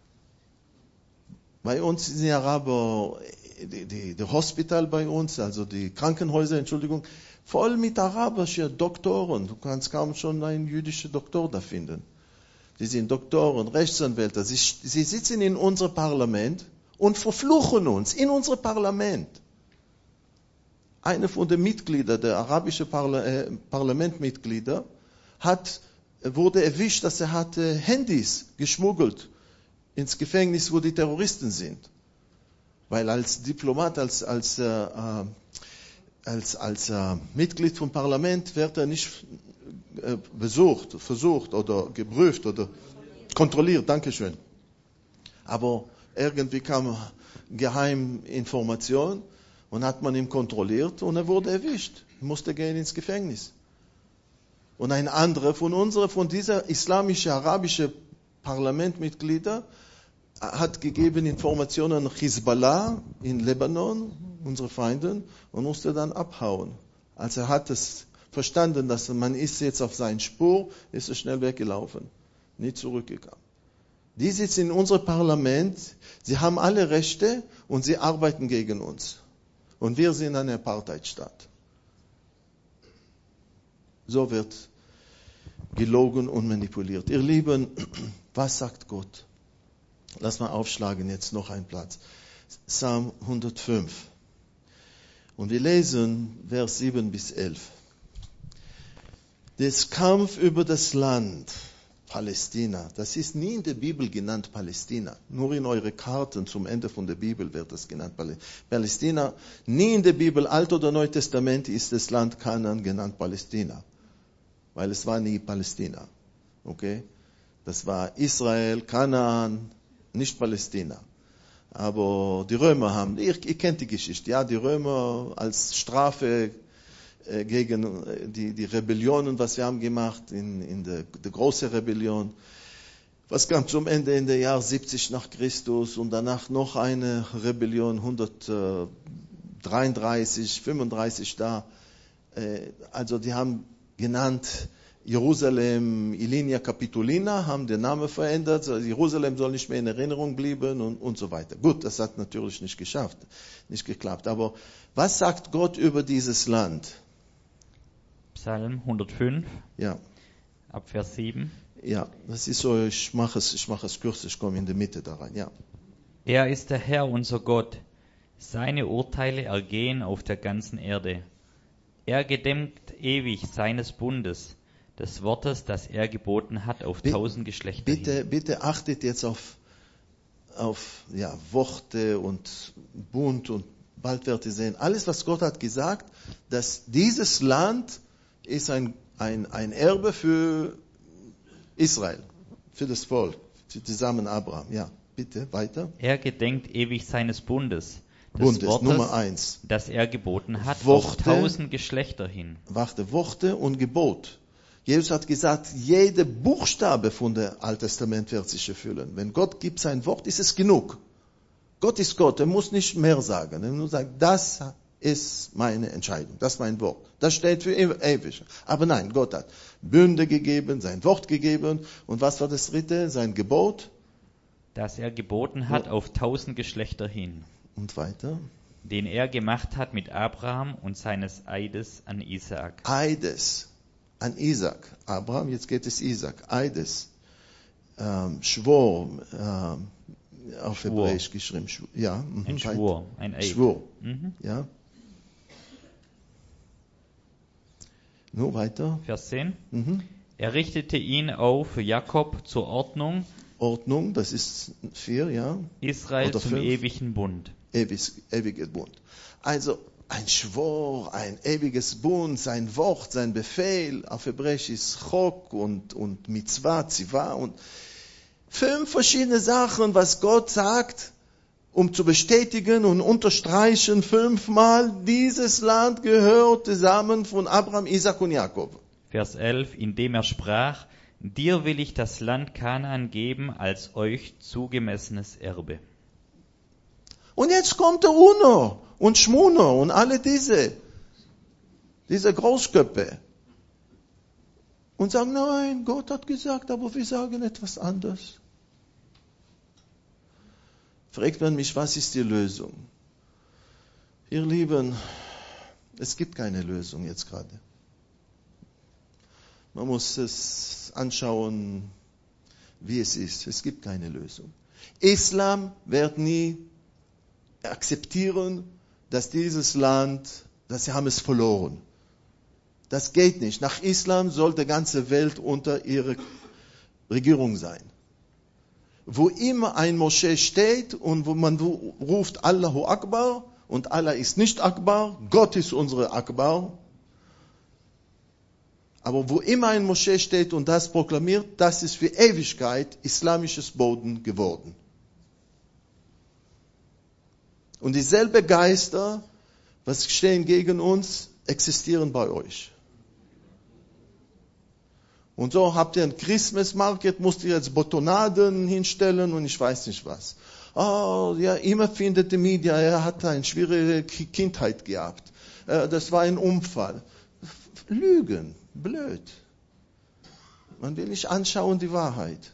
Bei uns sind die Araber, die Hospital bei uns, also die Krankenhäuser, voll mit arabischen Doktoren. Du kannst kaum schon einen jüdischen Doktor da finden. Die sind Doktoren, Rechtsanwälte. Sie sitzen in unserem Parlament und verfluchen uns in unserem Parlament. Einer von den Mitgliedern, der arabischen Parlamentmitglieder, wurde erwischt, dass er hatte Handys geschmuggelt ins Gefängnis, wo die Terroristen sind. Weil als Diplomat, als Mitglied vom Parlament wird er nicht versucht oder geprüft oder kontrolliert. Dankeschön. Aber irgendwie kam Geheiminformation und hat man ihn kontrolliert und er wurde erwischt. Er musste gehen ins Gefängnis. Und ein anderer von dieser islamischen, arabischen Parlamentmitglieder hat gegeben Informationen an Hezbollah in Libanon, unsere Feinde, und musste dann abhauen. Als er hat es verstanden, dass man ist jetzt auf seinen Spur, ist er schnell weggelaufen, nicht zurückgegangen. Die sitzen in unserem Parlament, sie haben alle Rechte und sie arbeiten gegen uns. Und wir sind ein Apartheidstaat. So wird gelogen und manipuliert. Ihr Lieben, was sagt Gott? Lass mal aufschlagen, jetzt noch einen Platz. Psalm 105. Und wir lesen Vers 7 bis 11. Das Kampf über das Land, Palästina, das ist nie in der Bibel genannt Palästina. Nur in eure Karten zum Ende von der Bibel wird das genannt Palästina. Nie in der Bibel, Alt- oder Neues Testament, ist das Land Kanaan genannt Palästina. Weil es war nie Palästina. Okay? Das war Israel, Kanaan, nicht Palästina. Aber die Römer haben, ihr kennt die Geschichte, ja, die Römer als Strafe gegen die Rebellionen, was wir haben gemacht, in der großen Rebellion. Was kam zum Ende in der Jahr 70 nach Christus und danach noch eine Rebellion, 133, 35 da. Also die haben genannt Jerusalem, Ilinia Capitolina, haben den Namen verändert, also Jerusalem soll nicht mehr in Erinnerung bleiben und so weiter. Gut, das hat natürlich nicht geklappt. Aber was sagt Gott über dieses Land? Psalm 105, ja. ab Vers 7. Ja, das ist so, ich mache es kürzer, ich komme in der Mitte da rein, ja. Er ist der Herr, unser Gott. Seine Urteile ergehen auf der ganzen Erde. Er gedenkt ewig seines Bundes, des Wortes, das er geboten hat, auf 1000 Geschlechter hin. Bitte achtet jetzt auf Worte und Bund und bald werdet ihr sehen. Alles, was Gott hat gesagt, dass dieses Land ist ein Erbe für Israel, für das Volk, für zusammen Abraham. Ja, bitte, weiter. Er gedenkt ewig seines Bundes, des Wortes, Nummer 1. das er geboten hat, Worte, auf 1000 Geschlechter hin. Worte und Gebot. Jesus hat gesagt, jeder Buchstabe von der Alten Testament wird sich erfüllen. Wenn Gott gibt sein Wort, ist es genug. Gott ist Gott, er muss nicht mehr sagen. Er muss sagen, das ist meine Entscheidung, das ist mein Wort. Das steht für ewig. Aber nein, Gott hat Bünde gegeben, sein Wort gegeben. Und was war das dritte? Sein Gebot das er geboten hat auf 1000 Geschlechter hin, Und weiter. den er gemacht hat mit Abraham und seines Eides an Isaak. Eides an Isaac. Abraham, jetzt geht es Isaac. Eides. Schwur. Auf Schwur. Hebräisch geschrieben. Ja. Ein Schwur, ein Eid. Schwur. Mhm. Ja. Nur weiter. Vers 10. Mhm. Er richtete ihn auf für Jakob zur Ordnung, Ordnung, das ist 4, ja. Israel Oder zum 5. ewigen Bund. Ewiges Bund. Also ein Schwur, ein ewiges Bund, sein Wort, sein Befehl, auf Hebräisch ist Chok und Mitzvah, Ziva und 5 verschiedene Sachen, was Gott sagt, um zu bestätigen und unterstreichen 5-mal, dieses Land gehört zusammen von Abraham, Isaac und Jakob. Vers 11, indem er sprach, dir will ich das Land Kanaan geben als euch zugemessenes Erbe. Und jetzt kommt der Uno und Schmuno und alle diese Großköpfe und sagen, nein, Gott hat gesagt, aber wir sagen etwas anderes. Fragt man mich, was ist die Lösung? Ihr Lieben, es gibt keine Lösung jetzt gerade. Man muss es anschauen, wie es ist. Es gibt keine Lösung. Islam wird nie akzeptieren, dass dieses Land, dass sie haben es verloren. Das geht nicht. Nach Islam soll die ganze Welt unter ihrer Regierung sein. Wo immer ein Moschee steht und wo man ruft Allahu Akbar und Allah ist nicht Akbar, Gott ist unsere Akbar. Aber wo immer ein Moschee steht und das proklamiert, das ist für Ewigkeit islamisches Boden geworden. Und dieselbe Geister, was stehen gegen uns, existieren bei euch. Und so habt ihr einen Christmas Market, musst ihr jetzt Botonaden hinstellen und ich weiß nicht was. Oh, ja, immer findet die Media, er hat eine schwierige Kindheit gehabt. Das war ein Unfall. Lügen, blöd. Man will nicht anschauen die Wahrheit.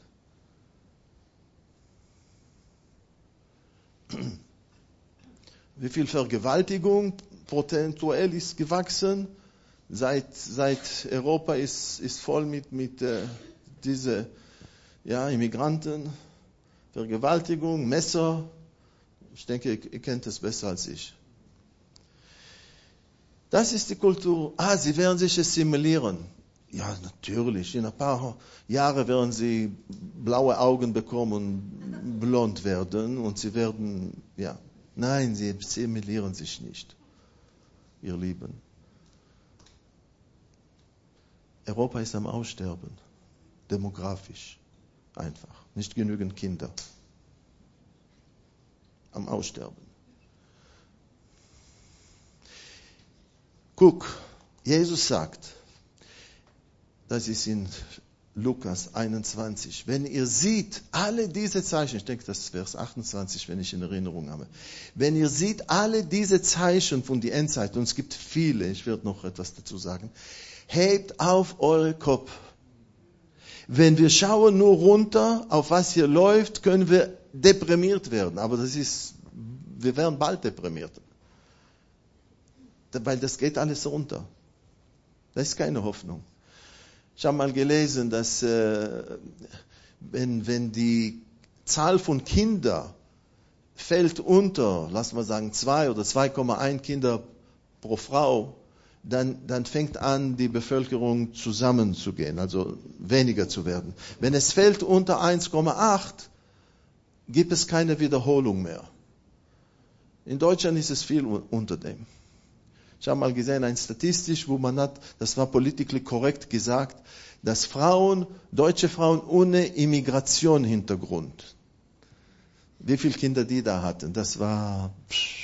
Wie viel Vergewaltigung prozentuell ist gewachsen? Seit Europa ist voll mit diese Immigranten, Vergewaltigung, Messer. Ich denke, ihr kennt es besser als ich. Das ist die Kultur. Sie werden sich assimilieren. Ja, natürlich. In ein paar Jahren werden sie blaue Augen bekommen und blond werden und sie werden, Nein, sie assimilieren sich nicht, ihr Lieben. Europa ist am Aussterben, demografisch einfach. Nicht genügend Kinder. Am Aussterben. Guck, Jesus sagt, das ist in Lukas 21, wenn ihr seht alle diese Zeichen, ich denke, das ist Vers 28, wenn ich in Erinnerung habe, wenn ihr seht alle diese Zeichen von der Endzeit, und es gibt viele, ich werde noch etwas dazu sagen, hebt auf eure Kopf. Wenn wir schauen nur runter, auf was hier läuft, können wir deprimiert werden, aber wir werden bald deprimiert. Weil das geht alles runter. Das ist keine Hoffnung. Ich habe mal gelesen, dass wenn die Zahl von Kindern fällt unter, lass mal sagen 2 oder 2,1 Kinder pro Frau, dann fängt an, die Bevölkerung zusammenzugehen, also weniger zu werden. Wenn es fällt unter 1,8, gibt es keine Wiederholung mehr. In Deutschland ist es viel unter dem. Ich habe mal gesehen, eine Statistik, wo man hat, das war politically korrekt gesagt, dass deutsche Frauen ohne Immigrationshintergrund, wie viele Kinder die da hatten, das war,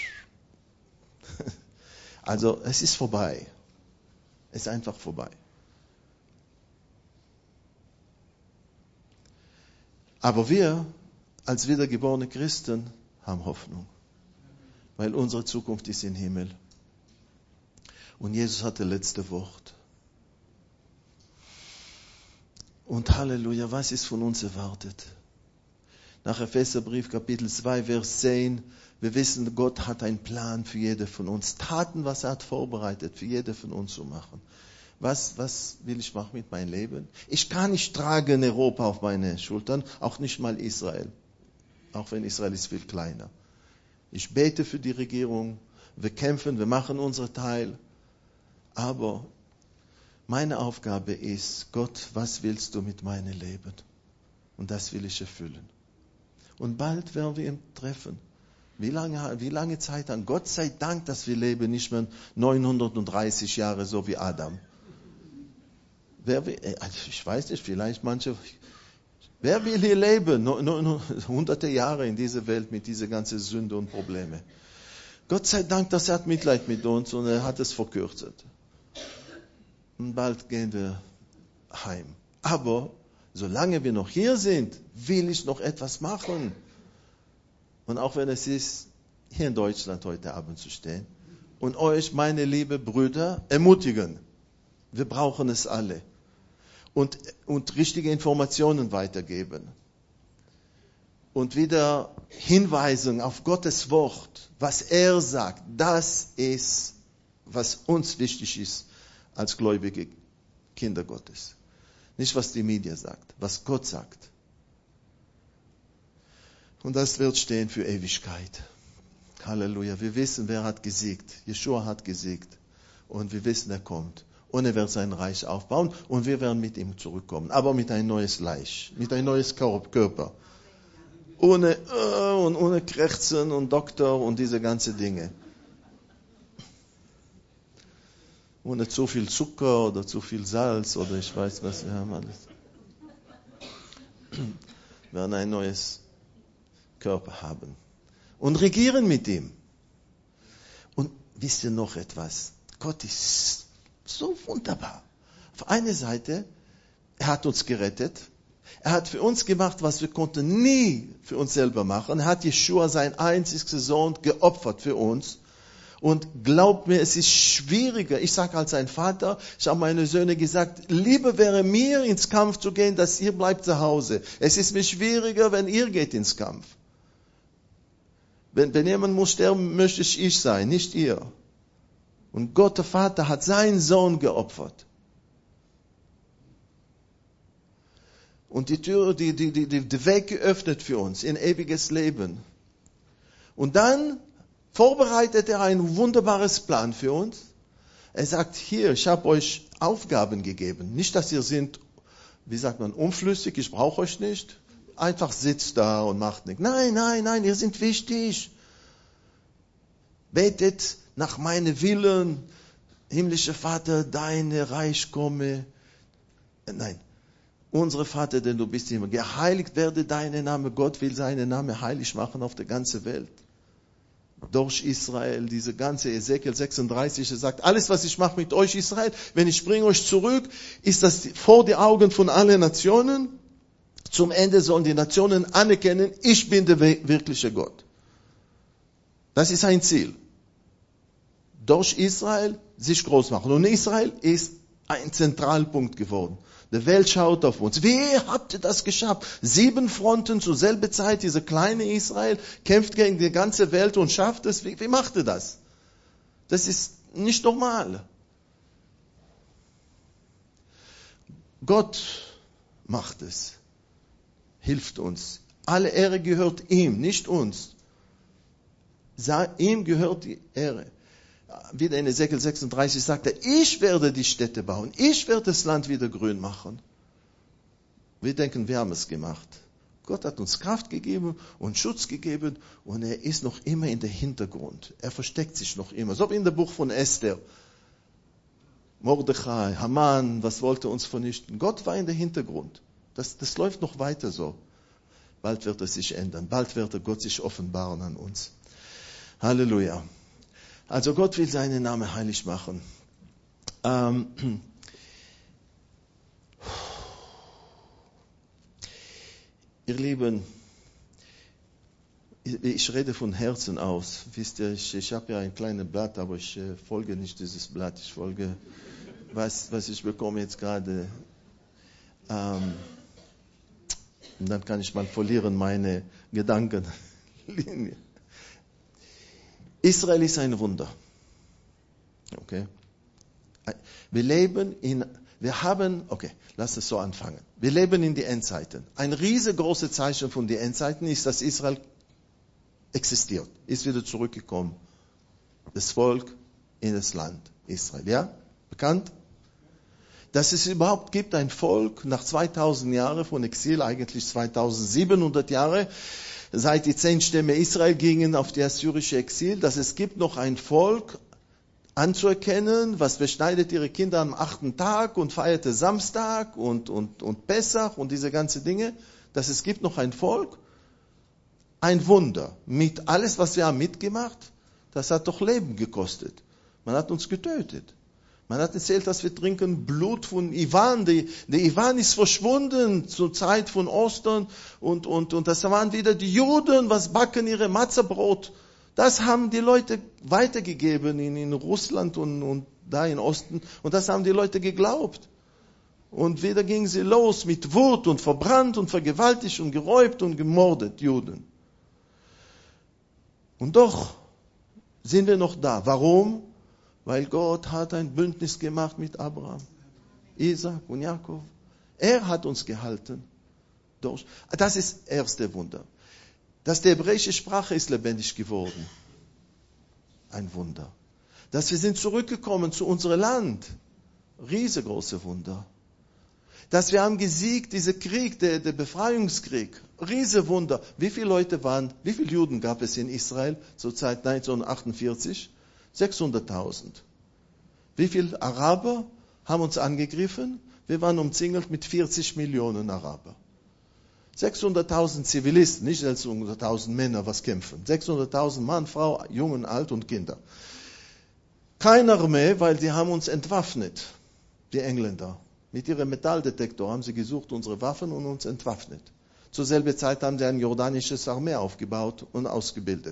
also es ist vorbei. Es ist einfach vorbei. Aber wir, als wiedergeborene Christen, haben Hoffnung, weil unsere Zukunft ist im Himmel. Und Jesus hat das letzte Wort. Und Halleluja, was ist von uns erwartet? Nach Epheserbrief Kapitel 2, Vers 10, wir wissen, Gott hat einen Plan für jede von uns. Taten, was er hat vorbereitet, für jede von uns zu machen. Was will ich machen mit meinem Leben? Ich kann nicht tragen Europa auf meine Schultern, auch nicht mal Israel. Auch wenn Israel ist viel kleiner. Ich bete für die Regierung, wir kämpfen, wir machen unseren Teil. Aber meine Aufgabe ist, Gott, was willst du mit meinem Leben? Und das will ich erfüllen. Und bald werden wir ihn treffen. Wie lange Zeit an? Gott sei Dank, dass wir leben, nicht mehr 930 Jahre, so wie Adam. Ich weiß nicht, vielleicht manche. Wer will hier leben? Hunderte Jahre in dieser Welt mit dieser ganzen Sünde und Probleme. Gott sei Dank, dass er hat Mitleid mit uns und er hat es verkürzt. Und bald gehen wir heim. Aber solange wir noch hier sind, will ich noch etwas machen. Und auch wenn es ist, hier in Deutschland heute Abend zu stehen und euch, meine liebe Brüder, ermutigen. Wir brauchen es alle. Und richtige Informationen weitergeben. Und wieder Hinweisung auf Gottes Wort, was er sagt. Das ist, was uns wichtig ist als gläubige Kinder Gottes. Nicht, was die Media sagt, was Gott sagt. Und das wird stehen für Ewigkeit. Halleluja. Wir wissen, wer hat gesiegt. Jeschua hat gesiegt. Und wir wissen, er kommt. Und er wird sein Reich aufbauen. Und wir werden mit ihm zurückkommen. Aber mit einem neues Fleisch. Mit einem neues Körper. Ohne Krächzen und Doktor und diese ganzen Dinge. Ohne zu viel Zucker oder zu viel Salz oder ich weiß was wir haben alles. Wir werden ein neues Körper haben. Und regieren mit ihm. Und wisst ihr noch etwas? Gott ist so wunderbar. Auf einer Seite, er hat uns gerettet. Er hat für uns gemacht, was wir konnten nie für uns selber machen. Er hat Jeschua, seinen einzigen Sohn, geopfert für uns. Und glaubt mir, es ist schwieriger. Ich sage als ein Vater, ich habe meine Söhne gesagt, lieber wäre mir ins Kampf zu gehen, dass ihr bleibt zu Hause. Es ist mir schwieriger, wenn ihr geht ins Kampf. Wenn jemand muss sterben, möchte ich sein, nicht ihr. Und Gott, der Vater, hat seinen Sohn geopfert. Und die Tür, die Weg geöffnet für uns in ewiges Leben. Und dann vorbereitet er ein wunderbares Plan für uns. Er sagt, hier, ich habe euch Aufgaben gegeben. Nicht, dass ihr seid, wie sagt man, unflüssig, ich brauche euch nicht. Einfach sitzt da und macht nichts. Nein, ihr seid wichtig. Betet nach meinem Willen, himmlischer Vater, deine Reich komme. Nein, unsere Vater, denn du bist immer. Geheiligt werde dein Name. Gott will seinen Namen heilig machen auf der ganzen Welt. Durch Israel, diese ganze Ezekiel 36, er sagt, alles was ich mache mit euch Israel, wenn ich bringe euch zurück, ist das vor die Augen von allen Nationen. Zum Ende sollen die Nationen anerkennen, ich bin der wirkliche Gott. Das ist ein Ziel. Durch Israel sich groß machen. Und Israel ist ein Zentralpunkt geworden. Die Welt schaut auf uns. Wie habt ihr das geschafft? 7 Fronten zur selben Zeit. Diese kleine Israel kämpft gegen die ganze Welt und schafft es. Wie macht ihr das? Das ist nicht normal. Gott macht es. Hilft uns. Alle Ehre gehört ihm, nicht uns. Ihm gehört die Ehre. Wieder in Ezekiel 36 sagt er, ich werde die Städte bauen, ich werde das Land wieder grün machen. Wir denken, wir haben es gemacht. Gott hat uns Kraft gegeben und Schutz gegeben und er ist noch immer in der Hintergrund. Er versteckt sich noch immer. So wie in dem Buch von Esther. Mordechai, Haman, was wollte uns vernichten? Gott war in der Hintergrund. Das läuft noch weiter so. Bald wird es sich ändern. Bald wird Gott sich offenbaren an uns. Halleluja. Also Gott will seinen Namen heilig machen. Ihr Lieben, ich rede von Herzen aus. Wisst ihr, ich habe ja ein kleines Blatt, aber ich folge nicht dieses Blatt. Ich folge, was ich bekomme jetzt gerade. Und dann kann ich mal verlieren meine Gedankenlinie. Israel ist ein Wunder. Okay? Lass es so anfangen. Wir leben in die Endzeiten. Ein riesengroßes Zeichen von den Endzeiten ist, dass Israel existiert, ist wieder zurückgekommen. Das Volk in das Land Israel. Ja? Bekannt? Dass es überhaupt gibt, ein Volk nach 2000 Jahren von Exil, eigentlich 2700 Jahre, seit die 10 Stämme Israel gingen auf die assyrische Exil, dass es gibt noch ein Volk anzuerkennen, was beschneidet ihre Kinder am 8. Tag und feierte Samstag und Pessach und diese ganzen Dinge, dass es gibt noch ein Volk, ein Wunder. Mit alles, was wir haben mitgemacht, das hat doch Leben gekostet. Man hat uns getötet. Man hat erzählt, dass wir trinken Blut von Ivan. Der Ivan ist verschwunden zur Zeit von Ostern und das waren wieder die Juden, was backen ihre Matzerbrot. Das haben die Leute weitergegeben in Russland und da in Osten und das haben die Leute geglaubt. Und wieder gingen sie los mit Wut und verbrannt und vergewaltigt und geräubt und gemordet, Juden. Und doch sind wir noch da. Warum? Weil Gott hat ein Bündnis gemacht mit Abraham, Isaac und Jakob. Er hat uns gehalten. Das ist das erste Wunder. Dass die hebräische Sprache ist lebendig geworden. Ein Wunder. Dass wir sind zurückgekommen zu unserem Land. Riesengroße Wunder. Dass wir haben gesiegt, dieser Krieg, der Befreiungskrieg. Riesenwunder. Wie viele Juden gab es in Israel zur Zeit 1948? 600.000. Wie viele Araber haben uns angegriffen? Wir waren umzingelt mit 40 Millionen Araber. 600.000 Zivilisten, nicht 600.000 Männer, was kämpfen. 600.000 Mann, Frau, Jungen, Alt und Kinder. Keine Armee, weil sie haben uns entwaffnet, die Engländer. Mit ihrem Metalldetektor haben sie gesucht, unsere Waffen und uns entwaffnet. Zur selben Zeit haben sie eine jordanische Armee aufgebaut und ausgebildet.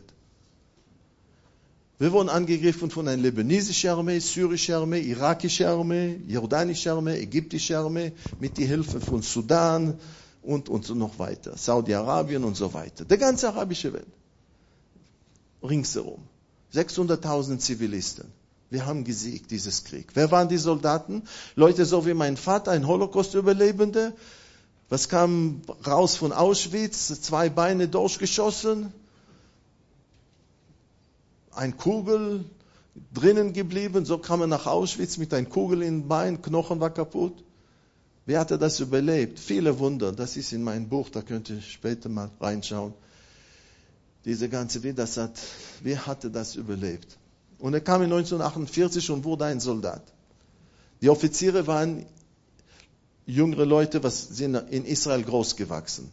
Wir wurden angegriffen von einer libanesischen Armee, syrische Armee, irakische Armee, jordanische Armee, ägyptische Armee, mit der Hilfe von Sudan und so noch weiter. Saudi-Arabien und so weiter. Die ganze arabische Welt. Ringsherum. 600.000 Zivilisten. Wir haben gesiegt, dieses Krieg. Wer waren die Soldaten? Leute so wie mein Vater, ein Holocaust-Überlebender. Was kam raus von Auschwitz? 2 Beine durchgeschossen. Ein Kugel drinnen geblieben, so kam er nach Auschwitz mit einer Kugel im Bein, Knochen war kaputt. Wie hat er das überlebt? Viele Wunder, das ist in meinem Buch, da könnt ihr später mal reinschauen. Diese ganze, wie hat er das überlebt? Und er kam in 1948 und wurde ein Soldat. Die Offiziere waren jüngere Leute, sind in Israel groß gewachsen.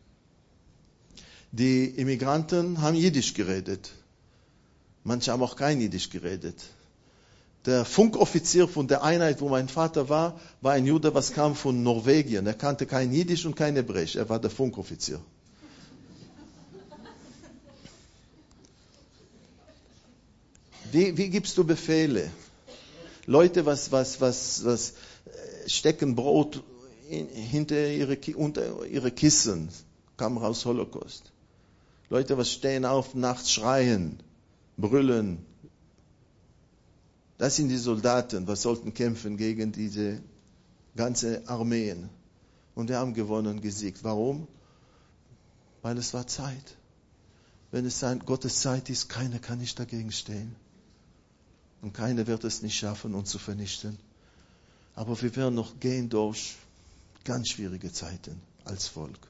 Die Immigranten haben Jiddisch geredet. Manche haben auch kein Jiddisch geredet. Der Funkoffizier von der Einheit, wo mein Vater war ein Jude, was kam von Norwegen. Er kannte kein Jiddisch und kein Hebräisch. Er war der Funkoffizier. Wie gibst du Befehle? Leute, was stecken Brot unter ihre Kissen, kam raus Holocaust. Leute, was stehen auf, nachts schreien, brüllen. Das sind die Soldaten, was sollten kämpfen gegen diese ganze Armeen. Und die haben gewonnen, gesiegt. Warum? Weil es war Zeit. Wenn es Gottes Zeit ist, keiner kann nicht dagegen stehen. Und keiner wird es nicht schaffen, uns zu vernichten. Aber wir werden noch gehen durch ganz schwierige Zeiten als Volk.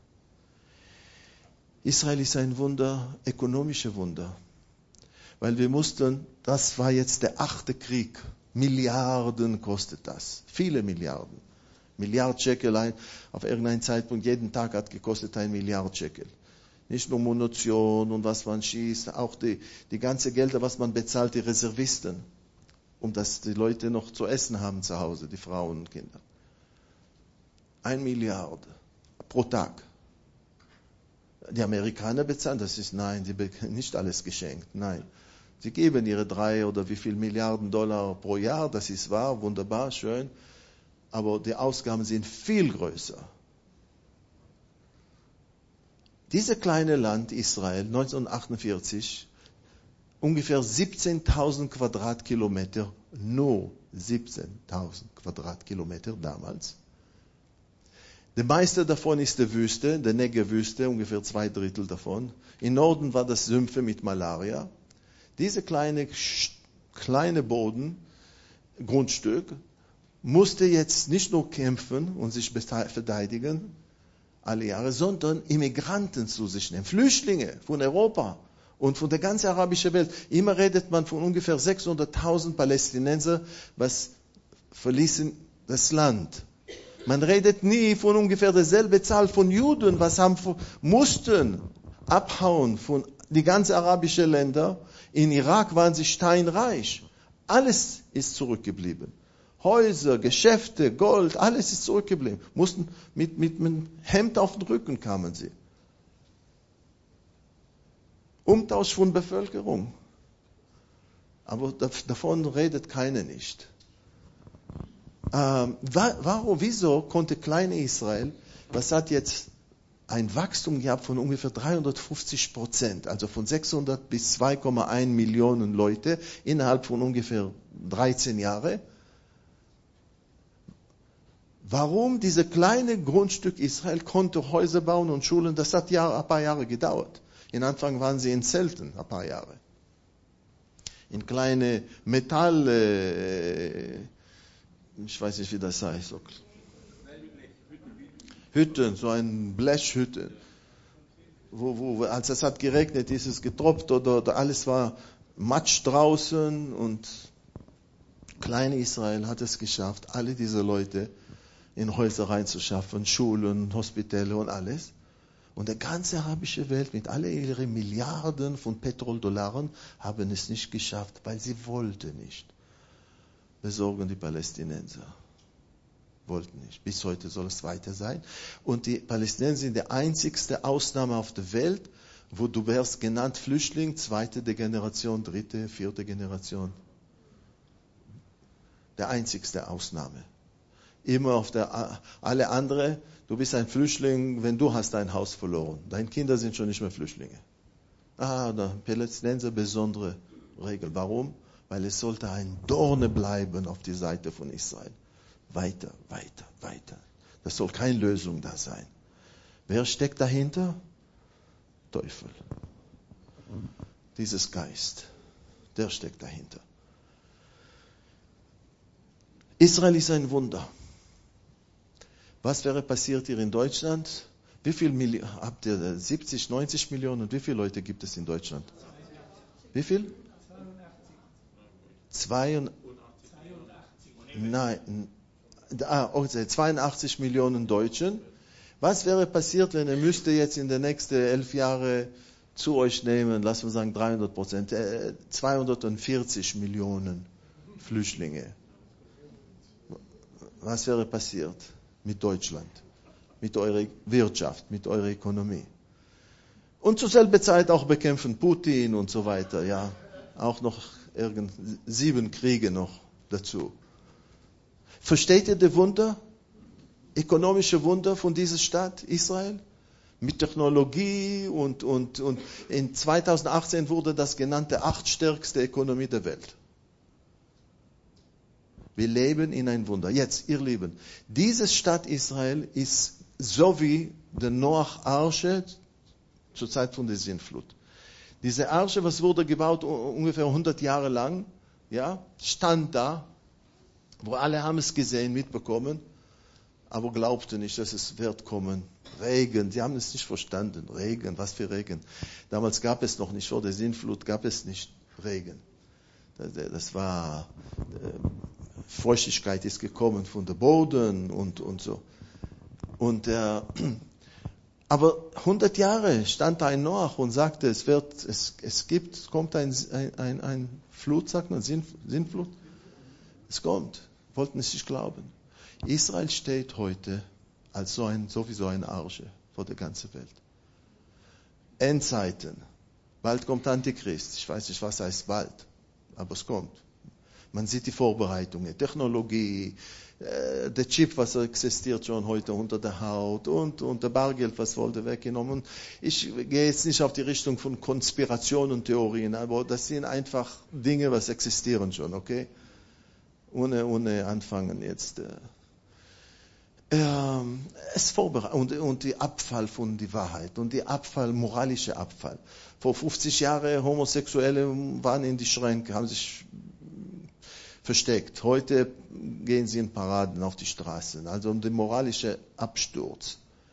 Israel ist ein Wunder, ökonomische Wunder. Weil das war jetzt der 8. Krieg. Milliarden kostet das. Viele Milliarden. Milliard Shekel auf irgendeinem Zeitpunkt, jeden Tag hat gekostet 1 Milliard Shekel. Nicht nur Munition und was man schießt, auch die ganze Gelder, was man bezahlt, die Reservisten. Dass die Leute noch zu essen haben zu Hause, die Frauen und Kinder. 1 Milliard pro Tag. Die Amerikaner bezahlen, die bekommen nicht alles geschenkt, nein. Sie geben ihre 3 oder wie viel Milliarden Dollar pro Jahr, das ist wahr, wunderbar, schön, aber die Ausgaben sind viel größer. Dieses kleine Land Israel, 1948, ungefähr 17.000 Quadratkilometer, nur 17.000 Quadratkilometer damals. Der meiste davon ist die Wüste, die Negev-Wüste, ungefähr 2/3 davon. Im Norden war das Sümpfe mit Malaria. Diese kleine Boden, Grundstück, musste jetzt nicht nur kämpfen und sich verteidigen, alle Jahre, sondern Immigranten zu sich nehmen, Flüchtlinge von Europa und von der ganzen arabischen Welt. Immer redet man von ungefähr 600.000 Palästinenser, was verließen das Land. Man redet nie von ungefähr derselben Zahl von Juden, was mussten abhauen von die ganzen arabischen Länder. In Irak waren sie steinreich. Alles ist zurückgeblieben. Häuser, Geschäfte, Gold, alles ist zurückgeblieben. Mussten mit einem Hemd auf den Rücken kamen sie. Umtausch von Bevölkerung. Aber davon redet keiner nicht. Wieso konnte kleine Israel, was hat jetzt ein Wachstum gehabt von ungefähr 350%, also von 600 bis 2,1 Millionen Leute innerhalb von ungefähr 13 Jahren? Warum dieses kleine Grundstück Israel konnte Häuser bauen und Schulen? Das hat ein paar Jahre gedauert. In Anfang waren sie in Zelten, ein paar Jahre. In kleine ich weiß nicht, wie das heißt. Hütten, so ein Blechhütte. Wo, als es hat geregnet, ist es getropft oder alles war Matsch draußen und kleine Israel hat es geschafft, alle diese Leute in Häuser reinzuschaffen, Schulen, Hospitäle und alles. Und die ganze arabische Welt mit all ihren Milliarden von Petroldollar haben es nicht geschafft, weil sie wollten nicht. Besorgen die Palästinenser. Wollten nicht. Bis heute soll es weiter sein. Und die Palästinenser sind die einzigste Ausnahme auf der Welt, wo du wärst genannt Flüchtling, 2. Generation, 3., 4. Generation. Der einzigste Ausnahme. Immer alle anderen, du bist ein Flüchtling, wenn du hast dein Haus verloren. Deine Kinder sind schon nicht mehr Flüchtlinge. Der Palästinenser besondere Regel. Warum? Weil es sollte ein Dorne bleiben auf die Seite von Israel. Weiter, weiter, weiter. Das soll keine Lösung da sein. Wer steckt dahinter? Teufel. Dieses Geist, der steckt dahinter. Israel ist ein Wunder. Was wäre passiert hier in Deutschland? Wie viel habt ihr? 70, 90 Millionen? Und wie viele Leute gibt es in Deutschland? Wie viel? 82 Millionen Deutschen. Was wäre passiert, wenn ihr müsste jetzt in den nächsten 11 Jahren zu euch nehmen, lassen wir sagen 300%, 240 Millionen Flüchtlinge. Was wäre passiert mit Deutschland, mit eurer Wirtschaft, mit eurer Ökonomie? Und zur selben Zeit auch bekämpfen Putin und so weiter, ja. Auch noch 7 Kriege noch dazu. Versteht ihr die Wunder? Ökonomische Wunder von dieser Stadt Israel? Mit Technologie und in 2018 wurde das genannte 8. stärkste Ökonomie der Welt. Wir leben in ein Wunder. Jetzt, ihr Lieben, diese Stadt Israel ist so wie der Noach-Arche zur Zeit von der Sintflut. Diese Arche, was wurde gebaut ungefähr 100 Jahre lang, ja, stand da, wo alle haben es gesehen, mitbekommen, aber glaubten nicht, dass es wird kommen. Regen, sie haben es nicht verstanden. Regen, was für Regen? Damals gab es noch nicht, vor der Sintflut gab es nicht Regen. Das war, Feuchtigkeit ist gekommen von der Boden und so. Aber 100 Jahre stand da ein Noach und sagte, es kommt ein Flut, sagt man, Sintflut. Es kommt. Wollten es nicht glauben. Israel steht heute als sowieso eine Arche vor der ganzen Welt. Endzeiten. Bald kommt Antichrist. Ich weiß nicht, was heißt bald, aber es kommt. Man sieht die Vorbereitungen, Technologie, der Chip, was existiert schon heute unter der Haut und der Bargeld, was wurde weggenommen. Ich gehe jetzt nicht auf die Richtung von Konspiration und Theorien, aber das sind einfach Dinge, was existieren schon, okay? Ohne anfangen jetzt. Es vorbereitet und die Abfall von der Wahrheit und die moralische Abfall. Vor 50 Jahren Homosexuelle waren in die Schränke, haben sich versteckt. Heute gehen sie in Paraden auf die Straßen. Also der moralische Absturz.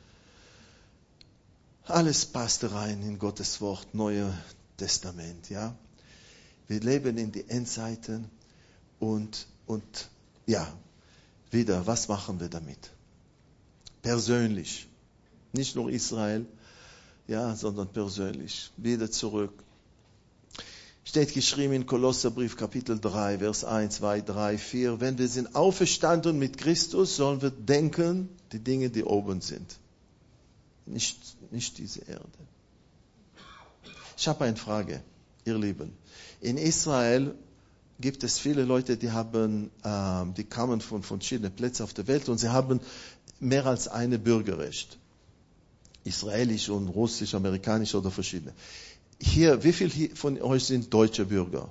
Alles passt rein in Gottes Wort, Neue Testament. Ja, wir leben in die Endzeiten und ja, wieder, was machen wir damit? Persönlich. Nicht nur Israel, ja, sondern persönlich. Wieder zurück. Steht geschrieben in Kolosserbrief Kapitel 3, Vers 1, 2, 3, 4. Wenn wir sind auferstanden mit Christus, sollen wir denken, die Dinge, die oben sind. Nicht diese Erde. Ich habe eine Frage, ihr Lieben. In Israel gibt es viele Leute, die kamen von verschiedenen Plätzen auf der Welt und sie haben mehr als eine Bürgerrecht. Israelisch und russisch, amerikanisch oder verschiedene. Hier, wie viele von euch sind deutsche Bürger?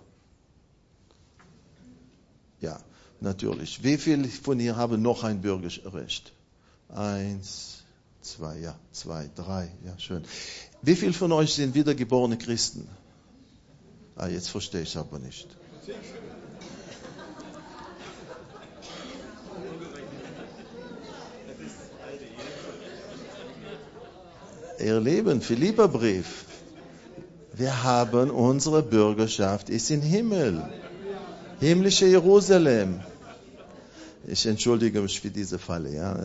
Ja, natürlich. Wie viele von ihr haben noch ein Bürgerrecht? 1, 2, ja, 2, 3, ja, schön. Wie viele von euch sind wiedergeborene Christen? Jetzt verstehe ich aber nicht. Ihr Lieben, Philipperbrief. Wir haben unsere Bürgerschaft, ist im Himmel. Himmlische Jerusalem. Ich entschuldige mich für diese Falle. Ja.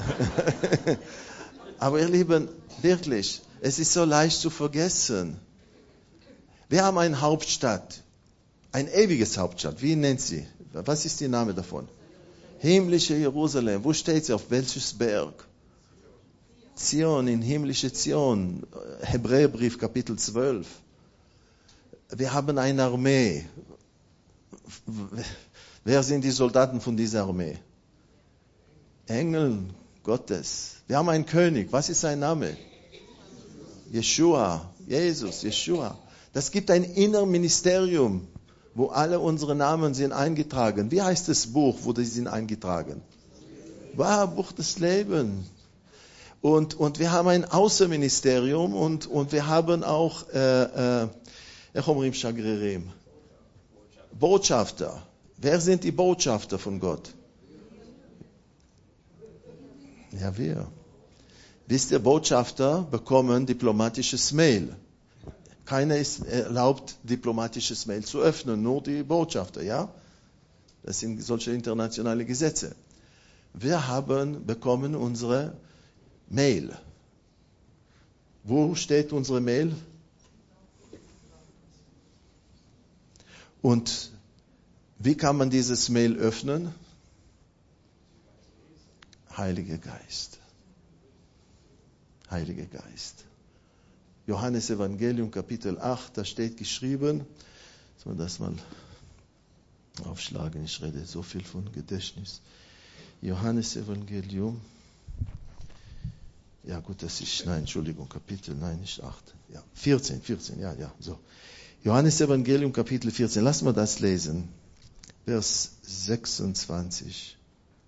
Aber ihr Lieben, wirklich, es ist so leicht zu vergessen. Wir haben eine Hauptstadt, ein ewiges Hauptstadt. Wie nennt sie? Was ist der Name davon? Himmlische Jerusalem. Wo steht sie? Auf welches Berg? Zion, in himmlische Zion. Hebräerbrief, Kapitel 12. Wir haben eine Armee. Wer sind die Soldaten von dieser Armee? Engel Gottes. Wir haben einen König. Was ist sein Name? Jeshua. Jesus, Jeshua. Das gibt ein Innerministerium, wo alle unsere Namen sind eingetragen. Wie heißt das Buch, wo die sind eingetragen? Buch des Lebens. Und wir haben ein Außenministerium und wir haben auch Botschafter. Wer sind die Botschafter von Gott? Ja, wir. Wisst ihr, Botschafter bekommen diplomatisches Mail. Keiner ist erlaubt, diplomatisches Mail zu öffnen, nur die Botschafter, ja? Das sind solche internationale Gesetze. Wir bekommen unsere Mail. Wo steht unsere Mail? Und wie kann man dieses Mail öffnen? Heiliger Geist. Heiliger Geist. Johannes Evangelium Kapitel 8, da steht geschrieben, soll man das mal aufschlagen, ich rede so viel von Gedächtnis. Johannes Evangelium, ja gut, Kapitel, nicht 8, ja, 14, ja, so. Johannes Evangelium Kapitel 14, lassen wir das lesen, Vers 26.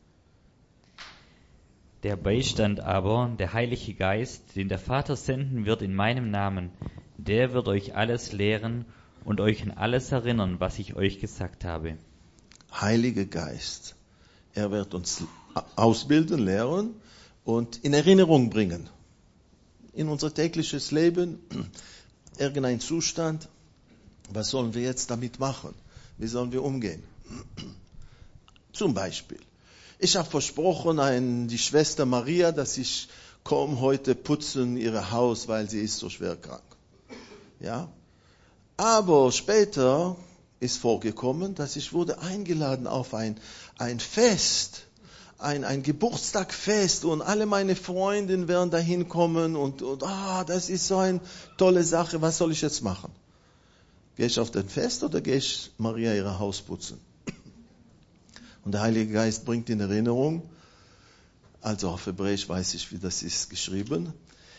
Der Beistand aber, der Heilige Geist, den der Vater senden wird in meinem Namen, der wird euch alles lehren und euch an alles erinnern, was ich euch gesagt habe. Heiliger Geist, er wird uns ausbilden, lehren und in Erinnerung bringen. In unser tägliches Leben, irgendein Zustand, was sollen wir jetzt damit machen? Wie sollen wir umgehen? Zum Beispiel, ich habe versprochen die Schwester Maria, dass ich komme heute putzen ihr Haus, weil sie ist so schwer krank. Ja? Aber später ist vorgekommen, dass ich wurde eingeladen auf ein Fest, ein Geburtstagfest und alle meine Freundinnen werden dahin kommen und das ist so eine tolle Sache, was soll ich jetzt machen? Gehe ich auf das Fest oder gehe ich Maria ihr Haus putzen? Und der Heilige Geist bringt in Erinnerung, also auf Hebräisch weiß ich, wie das ist geschrieben,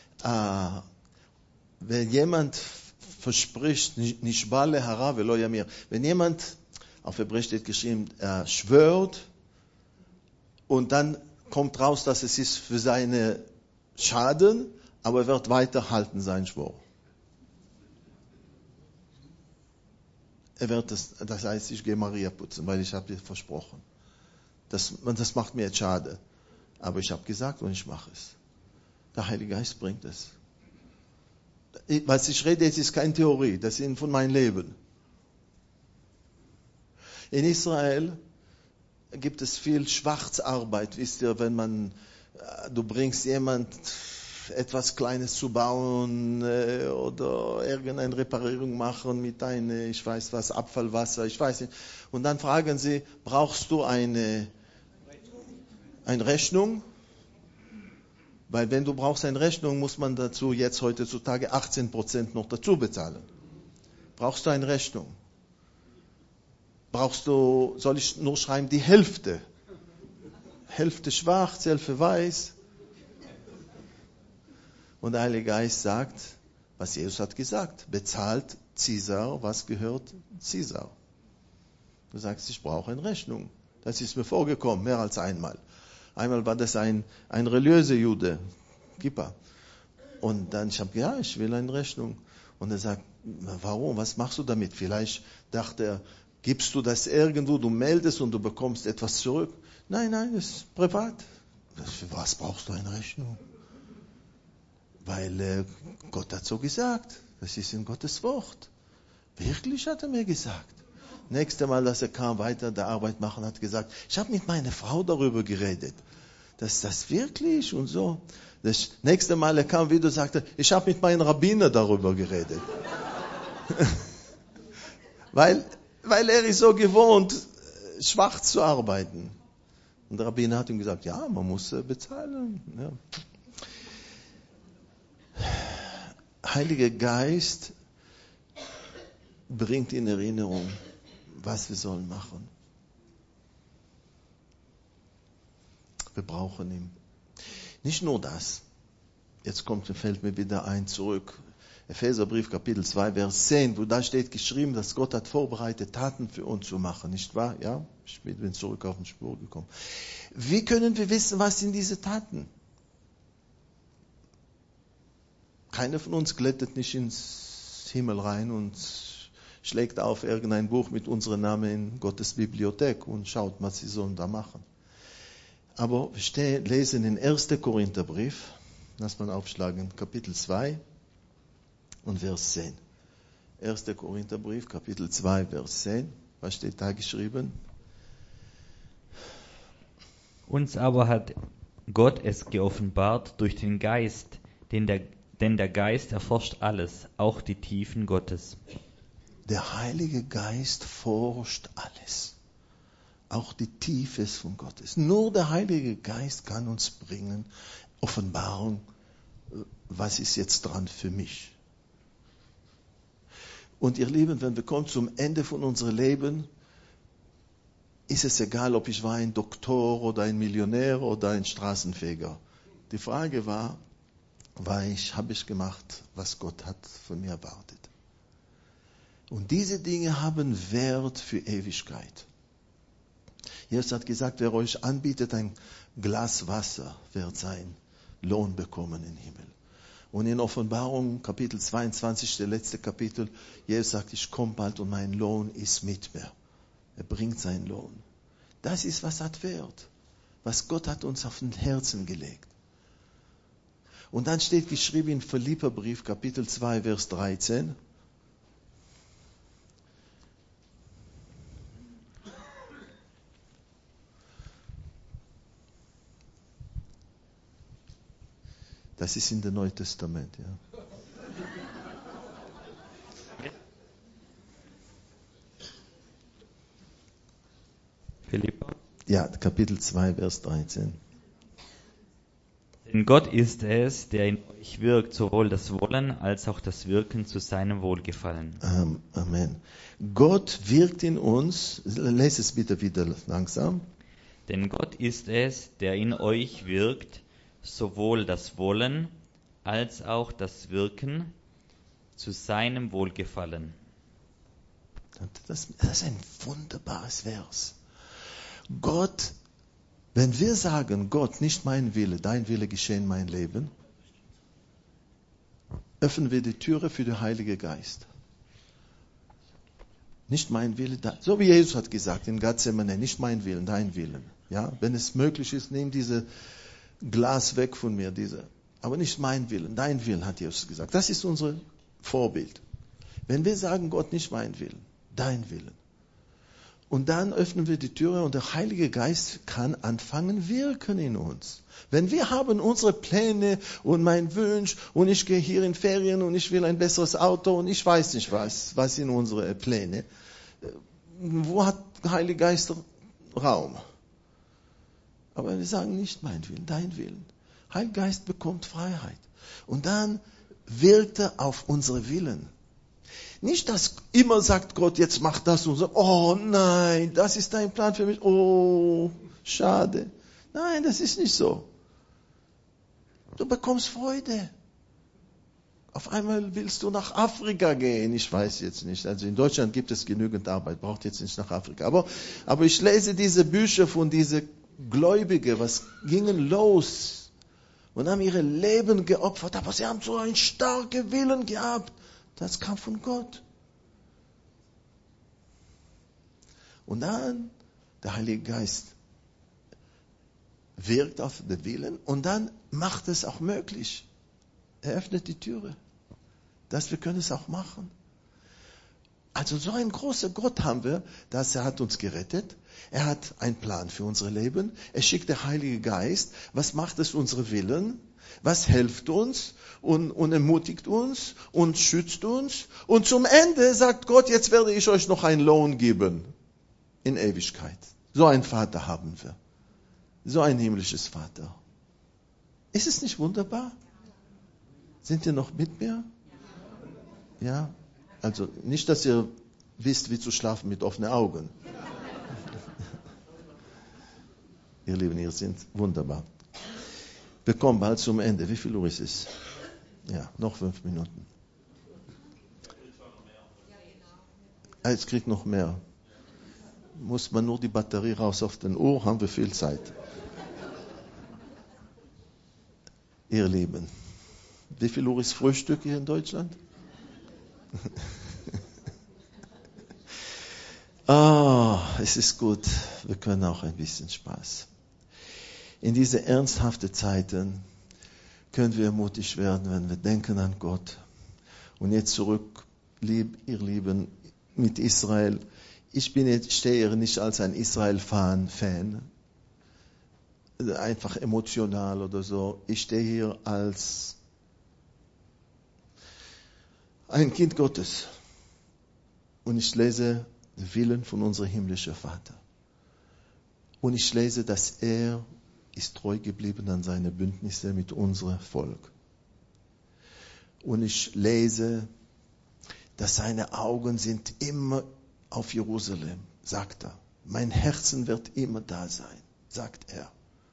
wenn jemand verspricht, Nishba lehara velo yamir, wenn jemand, auf Hebräisch steht geschrieben, schwört und dann kommt raus, dass es ist für seine Schaden, aber er wird weiterhalten seinen Schwur. Er wird das heißt, ich gehe Maria putzen, weil ich habe dir versprochen. Das macht mir jetzt schade. Aber ich habe gesagt und ich mache es. Der Heilige Geist bringt es. Was ich rede, jetzt ist keine Theorie, das ist von meinem Leben. In Israel gibt es viel Schwarzarbeit, wisst ihr, wenn du bringst jemand etwas Kleines zu bauen oder irgendeine Reparierung machen mit ich weiß was, Abfallwasser, ich weiß nicht. Und dann fragen sie, brauchst du eine Rechnung? Weil wenn du brauchst eine Rechnung, muss man dazu jetzt heutzutage 18% noch dazu bezahlen. Brauchst du eine Rechnung? Soll ich nur schreiben, die Hälfte? Hälfte schwarz, Hälfte weiß. Und der Heilige Geist sagt, was Jesus hat gesagt, bezahlt Caesar, was gehört Caesar. Du sagst, ich brauche eine Rechnung. Das ist mir vorgekommen, mehr als einmal. Einmal war das ein religiöser Jude, Kippa. Und dann ich will eine Rechnung. Und er sagt, warum, was machst du damit? Vielleicht dachte er, gibst du das irgendwo, du meldest und du bekommst etwas zurück? Nein, das ist privat. Für was brauchst du eine Rechnung? Weil Gott hat so gesagt. Das ist in Gottes Wort. Wirklich, hat er mir gesagt. Nächstes Mal, dass er kam, weiter der Arbeit machen, hat gesagt, ich habe mit meiner Frau darüber geredet. Dass das wirklich und so. Das nächste Mal, er kam wieder und sagte, ich habe mit meinem Rabbiner darüber geredet. weil er ist so gewohnt, schwarz zu arbeiten. Und der Rabbiner hat ihm gesagt, ja, man muss bezahlen. Ja. Heiliger Geist bringt in Erinnerung, was wir sollen machen. Wir brauchen ihn. Nicht nur das. Jetzt fällt mir wieder ein zurück. Epheserbrief Kapitel 2, Vers 10, wo da steht geschrieben, dass Gott hat vorbereitet, Taten für uns zu machen. Nicht wahr? Ja, ich bin zurück auf den Spur gekommen. Wie können wir wissen, was sind diese Taten? Keiner von uns glättet nicht ins Himmel rein und schlägt auf irgendein Buch mit unserem Namen in Gottes Bibliothek und schaut, was sie sollen da machen. Aber wir lesen in 1. Korintherbrief, lass mal aufschlagen, Kapitel 2 und Vers 10. 1. Korintherbrief, Kapitel 2, Vers 10. Was steht da geschrieben? Uns aber hat Gott es geoffenbart durch den Geist, denn der Geist erforscht alles, auch die Tiefen Gottes. Der Heilige Geist forscht alles. Auch die Tiefe von Gottes. Nur der Heilige Geist kann uns bringen, Offenbarung, was ist jetzt dran für mich. Und ihr Lieben, wenn wir kommen zum Ende von unserem Leben, ist es egal, ob ich war ein Doktor oder ein Millionär oder ein Straßenfeger. Die Frage war, habe ich gemacht, was Gott hat von mir erwartet. Und diese Dinge haben Wert für Ewigkeit. Jesus hat gesagt, wer euch anbietet ein Glas Wasser, wird seinen Lohn bekommen im Himmel. Und in Offenbarung, Kapitel 22, der letzte Kapitel, Jesus sagt, ich komme bald und mein Lohn ist mit mir. Er bringt seinen Lohn. Das ist, was hat Wert. Was Gott hat uns auf den Herzen gelegt. Und dann steht geschrieben in Philipperbrief, Kapitel 2, Vers 13, das ist in dem Neuen Testament, ja. Philipper? Ja, Kapitel 2, Vers 13. Denn Gott ist es, der in euch wirkt, sowohl das Wollen als auch das Wirken zu seinem Wohlgefallen. Amen. Gott wirkt in uns, lese es bitte wieder langsam. Denn Gott ist es, der in euch wirkt, sowohl das Wollen als auch das Wirken zu seinem Wohlgefallen. Das ist ein wunderbares Vers. Gott, wenn wir sagen, Gott, nicht mein Wille, dein Wille geschehe in mein Leben, öffnen wir die Türe für den Heiligen Geist. Nicht mein Wille, so wie Jesus hat gesagt in Gethsemane, nicht mein Willen, dein Willen. Ja, wenn es möglich ist, nimm diese Glas weg von mir, aber nicht mein Willen, dein Willen, hat Jesus gesagt. Das ist unser Vorbild. Wenn wir sagen, Gott, nicht mein Willen, dein Willen. Und dann öffnen wir die Türe und der Heilige Geist kann anfangen wirken in uns. Wenn wir haben unsere Pläne und mein Wunsch und ich gehe hier in Ferien und ich will ein besseres Auto und ich weiß nicht was sind unsere Pläne. Wo hat der Heilige Geist Raum? Aber wir sagen nicht mein Willen, dein Willen. Heiliger Geist bekommt Freiheit. Und dann wirkt er auf unsere Willen. Nicht, dass immer sagt Gott, jetzt mach das und so, oh nein, das ist dein Plan für mich, oh, schade. Nein, das ist nicht so. Du bekommst Freude. Auf einmal willst du nach Afrika gehen, ich weiß jetzt nicht. Also in Deutschland gibt es genügend Arbeit, braucht jetzt nicht nach Afrika. Aber ich lese diese Bücher von diesen Gläubigen, was gingen los und haben ihre Leben geopfert, aber sie haben so einen starken Willen gehabt. Das kam von Gott. Und dann der Heilige Geist wirkt auf den Willen und dann macht es auch möglich. Er öffnet die Türe, dass wir können es auch machen. Also so einen großen Gott haben wir, dass er hat uns gerettet. Er hat einen Plan für unser Leben. Er schickt den Heiligen Geist. Was macht es unsere Willen? Was hilft uns und ermutigt uns und schützt uns? Und zum Ende sagt Gott, jetzt werde ich euch noch einen Lohn geben in Ewigkeit. So einen Vater haben wir. So ein himmlisches Vater. Ist es nicht wunderbar? Sind ihr noch mit mir? Ja? Also nicht, dass ihr wisst, wie zu schlafen mit offenen Augen. Ihr Lieben, ihr seid wunderbar. Wir kommen bald zum Ende. Wie viel Uhr ist es? Ja, noch 5 Minuten. Jetzt kriegt noch mehr. Muss man nur die Batterie raus auf den Uhr, haben wir viel Zeit. Ihr Lieben, wie viel Uhr ist Frühstück hier in Deutschland? Es ist gut, wir können auch ein bisschen Spaß. In diese ernsthaften Zeiten können wir mutig werden, wenn wir denken an Gott. Und jetzt zurück, ihr Lieben, mit Israel. Ich stehe hier nicht als ein Israel-Fan, einfach emotional oder so. Ich stehe hier als ein Kind Gottes. Und ich lese den Willen von unserem himmlischen Vater. Und ich lese, dass er ist treu geblieben an seine Bündnisse mit unserem Volk. Und ich lese, dass seine Augen sind immer auf Jerusalem, sagt er. Mein Herzen wird immer da sein, sagt er.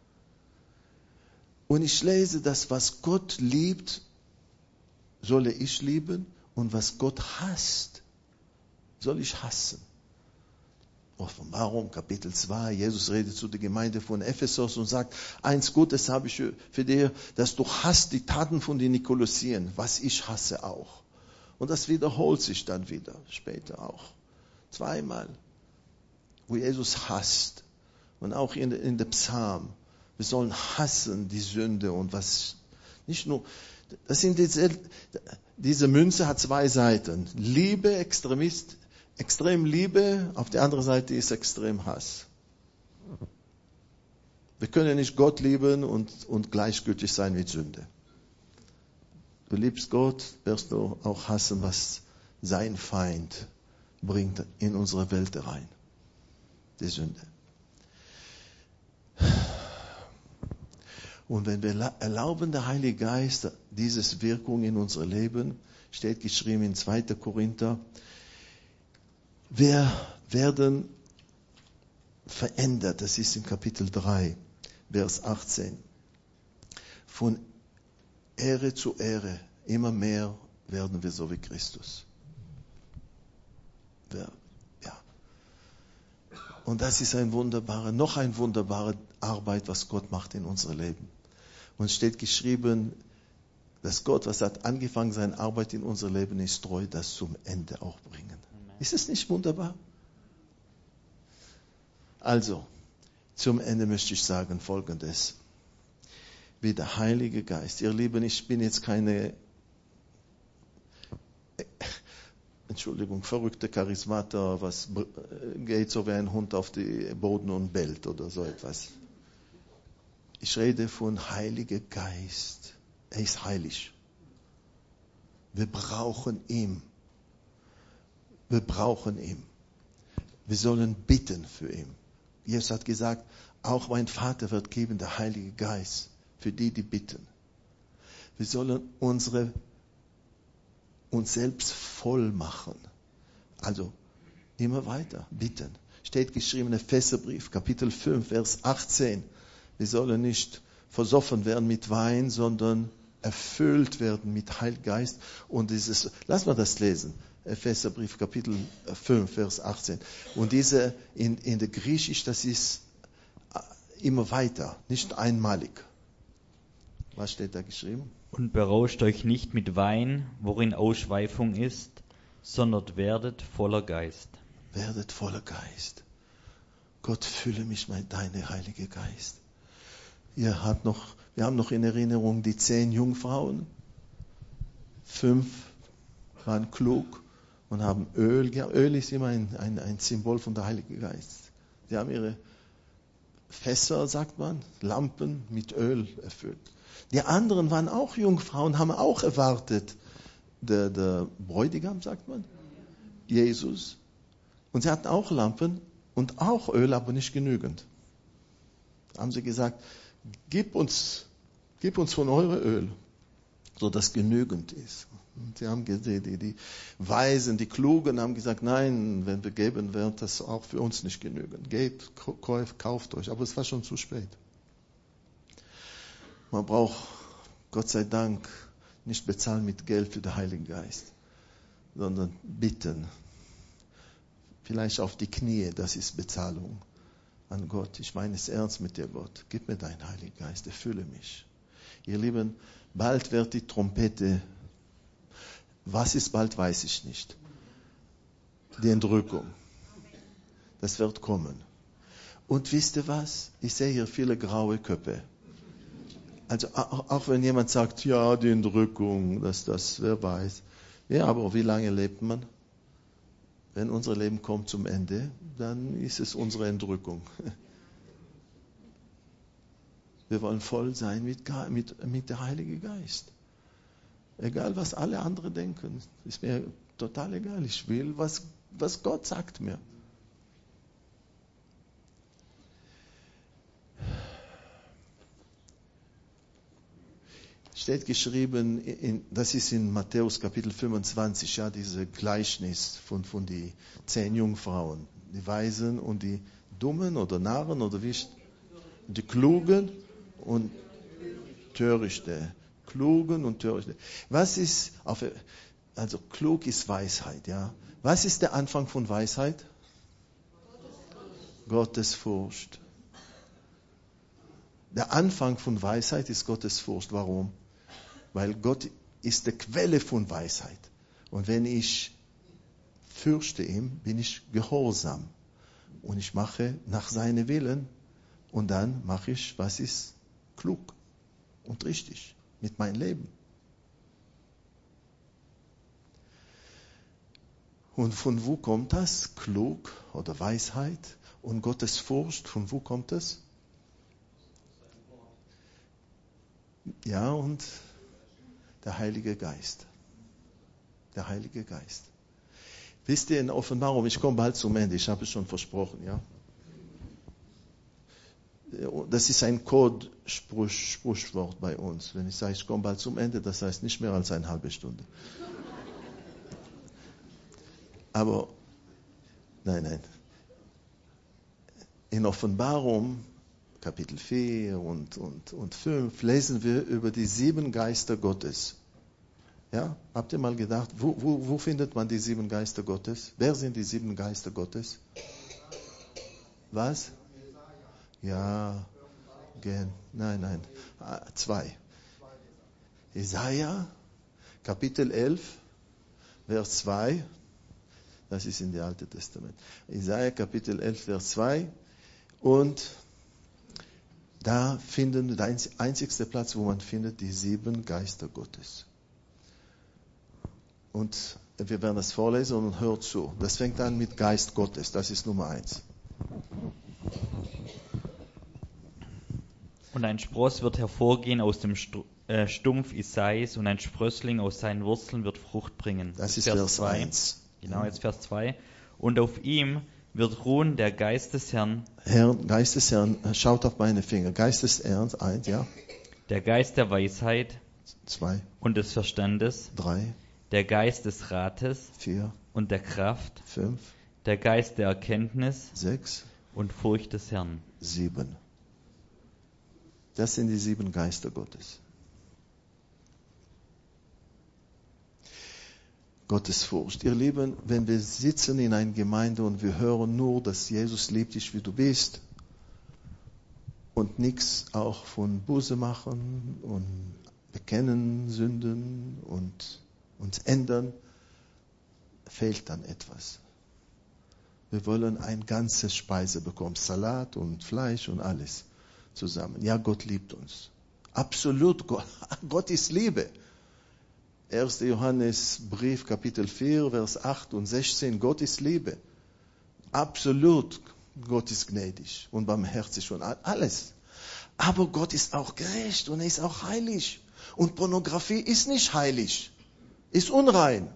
Und ich lese, dass was Gott liebt, solle ich lieben und was Gott hasst, soll ich hassen. Offenbarung, Kapitel 2, Jesus redet zu der Gemeinde von Ephesus und sagt, eins Gutes habe ich für dich, dass du hasst die Taten von den Nikolaiten, was ich hasse auch. Und das wiederholt sich dann wieder, später auch. Zweimal, wo Jesus hasst. Und auch in der Psalm, wir sollen hassen die Sünde und was, nicht nur, das sind diese Münze hat 2 Seiten. Liebe, extrem Liebe, auf der anderen Seite ist extrem Hass. Wir können nicht Gott lieben und gleichgültig sein mit Sünde. Du liebst Gott, wirst du auch hassen, was sein Feind bringt in unsere Welt rein. Die Sünde. Und wenn wir erlauben, der Heilige Geist, dieses Wirkung in unser Leben, steht geschrieben in 2. Korinther, wir werden verändert. Das ist in Kapitel 3, Vers 18. Von Ehre zu Ehre, immer mehr werden wir so wie Christus. Ja. Und das ist noch eine wunderbare Arbeit, was Gott macht in unserem Leben. Und es steht geschrieben, dass Gott, was hat angefangen, seine Arbeit in unser Leben, ist treu, das zum Ende auch bringen. Amen. Ist es nicht wunderbar? Also, zum Ende möchte ich sagen Folgendes. Wie der Heilige Geist. Ihr Lieben, ich bin jetzt keine, verrückte Charismata, was geht so wie ein Hund auf den Boden und bellt oder so etwas. Ich rede von Heiliger Geist. Er ist heilig. Wir brauchen ihn. Wir brauchen ihn. Wir sollen bitten für ihn. Jesus hat gesagt, auch mein Vater wird geben, der Heilige Geist, für die bitten. Wir sollen uns selbst voll machen. Also immer weiter bitten. Steht geschrieben im Epheserbrief, Kapitel 5, Vers 18. Wir sollen nicht versoffen werden mit Wein, sondern erfüllt werden mit Heiligen Geist. Und lass mal das lesen. Epheserbrief, Kapitel 5, Vers 18. Und diese in der Griechisch, das ist immer weiter, nicht einmalig. Was steht da geschrieben? Und berauscht euch nicht mit Wein, worin Ausschweifung ist, sondern werdet voller Geist. Werdet voller Geist. Gott, fülle mich mit deinem Heiligen Geist. Wir haben noch in Erinnerung die 10 Jungfrauen. 5 waren klug und haben Öl. Öl ist immer ein Symbol von der Heiligen Geist. Sie haben ihre Fässer, sagt man, Lampen mit Öl erfüllt. Die anderen waren auch Jungfrauen, haben auch erwartet, der Bräutigam, sagt man, Jesus. Und sie hatten auch Lampen und auch Öl, aber nicht genügend. Da haben sie gesagt, gib uns von eurem Öl, so dass genügend ist. Und sie haben gesehen, die Weisen, die Klugen haben gesagt, nein, wenn wir geben, wird das auch für uns nicht genügen. Geht, kauft euch. Aber es war schon zu spät. Man braucht, Gott sei Dank, nicht bezahlen mit Geld für den Heiligen Geist, sondern bitten. Vielleicht auf die Knie, das ist Bezahlung an Gott. Ich meine es ernst mit dir, Gott. Gib mir deinen Heiligen Geist, erfülle mich. Ihr Lieben, bald wird die Trompete, was ist bald, weiß ich nicht. Die Entrückung. Das wird kommen. Und wisst ihr was? Ich sehe hier viele graue Köpfe. Also auch wenn jemand sagt, ja, die Entrückung, das, wer weiß. Ja, aber wie lange lebt man? Wenn unser Leben kommt zum Ende, dann ist es unsere Entrückung. Wir wollen voll sein mit der Heiligen Geist. Egal, was alle anderen denken, ist mir total egal. Ich will, was Gott sagt mir. Steht geschrieben, das ist in Matthäus Kapitel 25, ja, diese Gleichnis von die 10 Jungfrauen, die Weisen und die Dummen oder Narren oder wie, die Klugen und Törichte. Klugen und Törichte. Was ist, also klug ist Weisheit, ja. Was ist der Anfang von Weisheit? Gottesfurcht. Der Anfang von Weisheit ist Gottesfurcht. Warum? Weil Gott ist die Quelle von Weisheit. Und wenn ich fürchte ihn, bin ich gehorsam. Und ich mache nach seinem Willen. Und dann mache ich, was ist klug und richtig mit meinem Leben. Und von wo kommt das? Klug oder Weisheit und Gottesfurcht, von wo kommt es? Ja, und der Heilige Geist. Der Heilige Geist. Wisst ihr, in Offenbarung, ich komme bald zum Ende, ich habe es schon versprochen, ja. Das ist ein Code-Sprichwort bei uns. Wenn ich sage, ich komme bald zum Ende, das heißt nicht mehr als eine halbe Stunde. Aber, nein. in Offenbarung, Kapitel 4 und 5, lesen wir über die 7 Geister Gottes. Ja, habt ihr mal gedacht, wo findet man die 7 Geister Gottes? Wer sind die 7 Geister Gottes? Was? Ja, nein. 2. Jesaja, Kapitel 11, Vers 2. Das ist in dem Alten Testament. Jesaja, Kapitel 11, Vers 2. Und da finden wir der einzigste Platz, wo man findet die 7 Geister Gottes. Und wir werden das vorlesen und hört zu. Das fängt an mit Geist Gottes. Das ist Nummer 1. Und ein Spross wird hervorgehen aus dem Stumpf Isais und ein Sprössling aus seinen Wurzeln wird Frucht bringen. Das ist Vers 1. Genau, jetzt Vers 2. Und auf ihm wird ruhen der Geist des Herrn. Geist des Herrn, schaut auf meine Finger. Geist des Herrn, 1, ja. Der Geist der Weisheit. 2. Und des Verstandes. 3. Der Geist des Rates. 4. Und der Kraft. 5. Der Geist der Erkenntnis. 6. Und Furcht des Herrn. 7. Das sind die 7 Geister Gottes. Gottesfurcht. Ihr Lieben, wenn wir sitzen in einer Gemeinde und wir hören nur, dass Jesus liebt dich, wie du bist, und nichts auch von Buße machen und bekennen Sünden und uns ändern, fehlt dann etwas. Wir wollen ein ganzes Speise bekommen, Salat und Fleisch und alles zusammen. Ja, Gott liebt uns. Absolut, Gott ist Liebe. 1. Johannes Brief, Kapitel 4, Vers 8 und 16, Gott ist Liebe. Absolut, Gott ist gnädig und barmherzig und alles. Aber Gott ist auch gerecht und er ist auch heilig. Und Pornografie ist nicht heilig, ist unrein.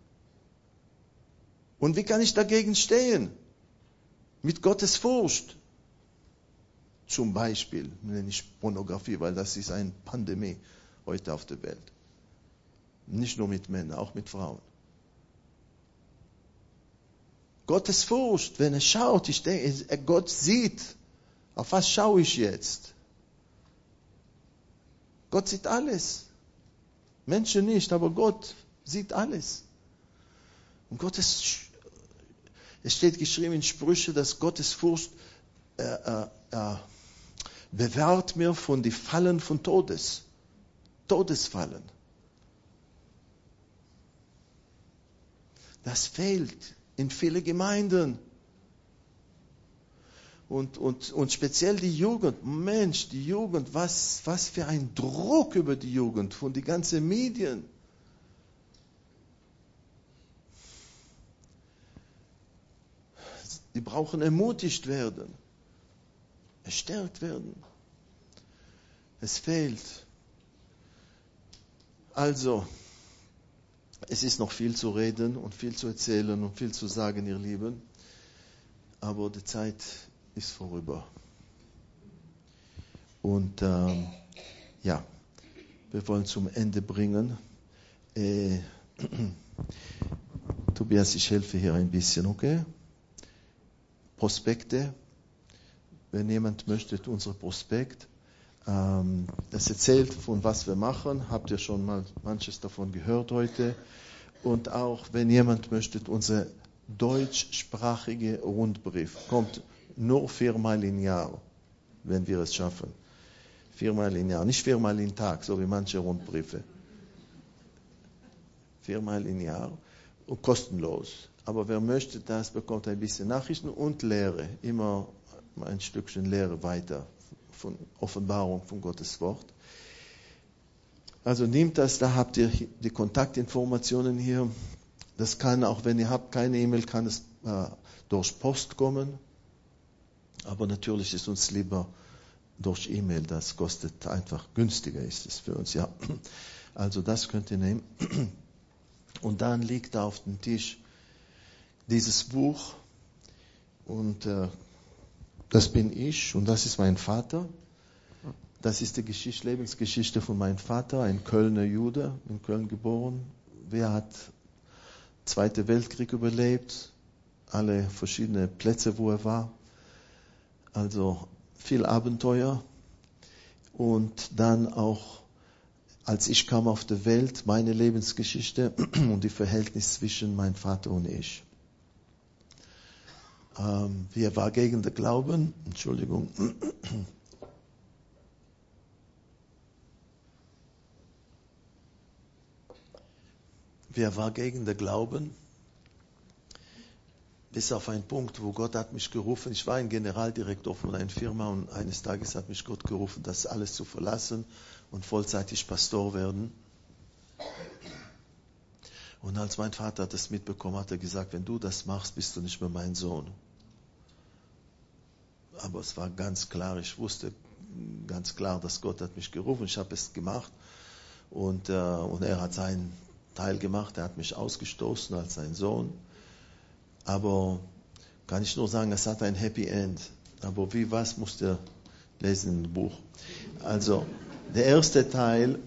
Und wie kann ich dagegen stehen? Mit Gottes Furcht. Zum Beispiel nenne ich Pornografie, weil das ist eine Pandemie heute auf der Welt. Nicht nur mit Männern, auch mit Frauen. Gottes Furcht, wenn er schaut, ich denke, Gott sieht, auf was schaue ich jetzt? Gott sieht alles. Menschen nicht, aber Gott sieht alles. Und es steht geschrieben in Sprüche, dass Gottes Furcht bewahrt mir von den Fallen von Todesfallen. Das fehlt in vielen Gemeinden. Und speziell die Jugend. Mensch, die Jugend, was für ein Druck über die Jugend von den ganzen Medien. Die brauchen ermutigt werden, erstärkt werden. Es fehlt. Also, es ist noch viel zu reden und viel zu erzählen und viel zu sagen, ihr Lieben. Aber die Zeit ist vorüber. Und ja, wir wollen zum Ende bringen. Tobias, ich helfe hier ein bisschen, okay? Prospekte. Wenn jemand möchte, unser Prospekt. Das erzählt, von was wir machen. Habt ihr schon mal manches davon gehört heute. Und auch, wenn jemand möchte, unser deutschsprachige Rundbrief. Kommt nur 4-mal im Jahr, wenn wir es schaffen. 4-mal im Jahr, nicht 4-mal im Tag, so wie manche Rundbriefe. 4-mal im Jahr und kostenlos. Aber wer möchte das, bekommt ein bisschen Nachrichten und Lehre. Immer ein Stückchen Lehre weiter von Offenbarung von Gottes Wort. Also nehmt das, da habt ihr die Kontaktinformationen hier. Das kann, auch wenn ihr habt keine E-Mail, kann es durch Post kommen. Aber natürlich ist uns lieber durch E-Mail, das kostet einfach, günstiger ist es für uns, ja. Also das könnt ihr nehmen. Und dann liegt da auf dem Tisch dieses Buch und das bin ich und das ist mein Vater. Das ist die Lebensgeschichte von meinem Vater, ein Kölner Jude, in Köln geboren. Wer hat Zweiten Weltkrieg überlebt, alle verschiedene Plätze, wo er war. Also viel Abenteuer. Und dann auch, als ich kam auf die Welt, meine Lebensgeschichte und die Verhältnis zwischen meinem Vater und ich. Wir waren gegen den Glauben, Entschuldigung. Wir waren gegen den Glauben, bis auf einen Punkt, wo Gott hat mich gerufen. Ich war ein Generaldirektor von einer Firma und eines Tages hat mich Gott gerufen, das alles zu verlassen und vollzeitig Pastor werden. Und als mein Vater das mitbekommen hat, hat er gesagt, wenn du das machst, bist du nicht mehr mein Sohn. Aber es war ganz klar, ich wusste ganz klar, dass Gott hat mich gerufen. Ich habe es gemacht und er hat seinen Teil gemacht. Er hat mich ausgestoßen als sein Sohn. Aber kann ich nur sagen, es hat ein Happy End. Aber wie was, musst ihr lesen im Buch. Also der erste Teil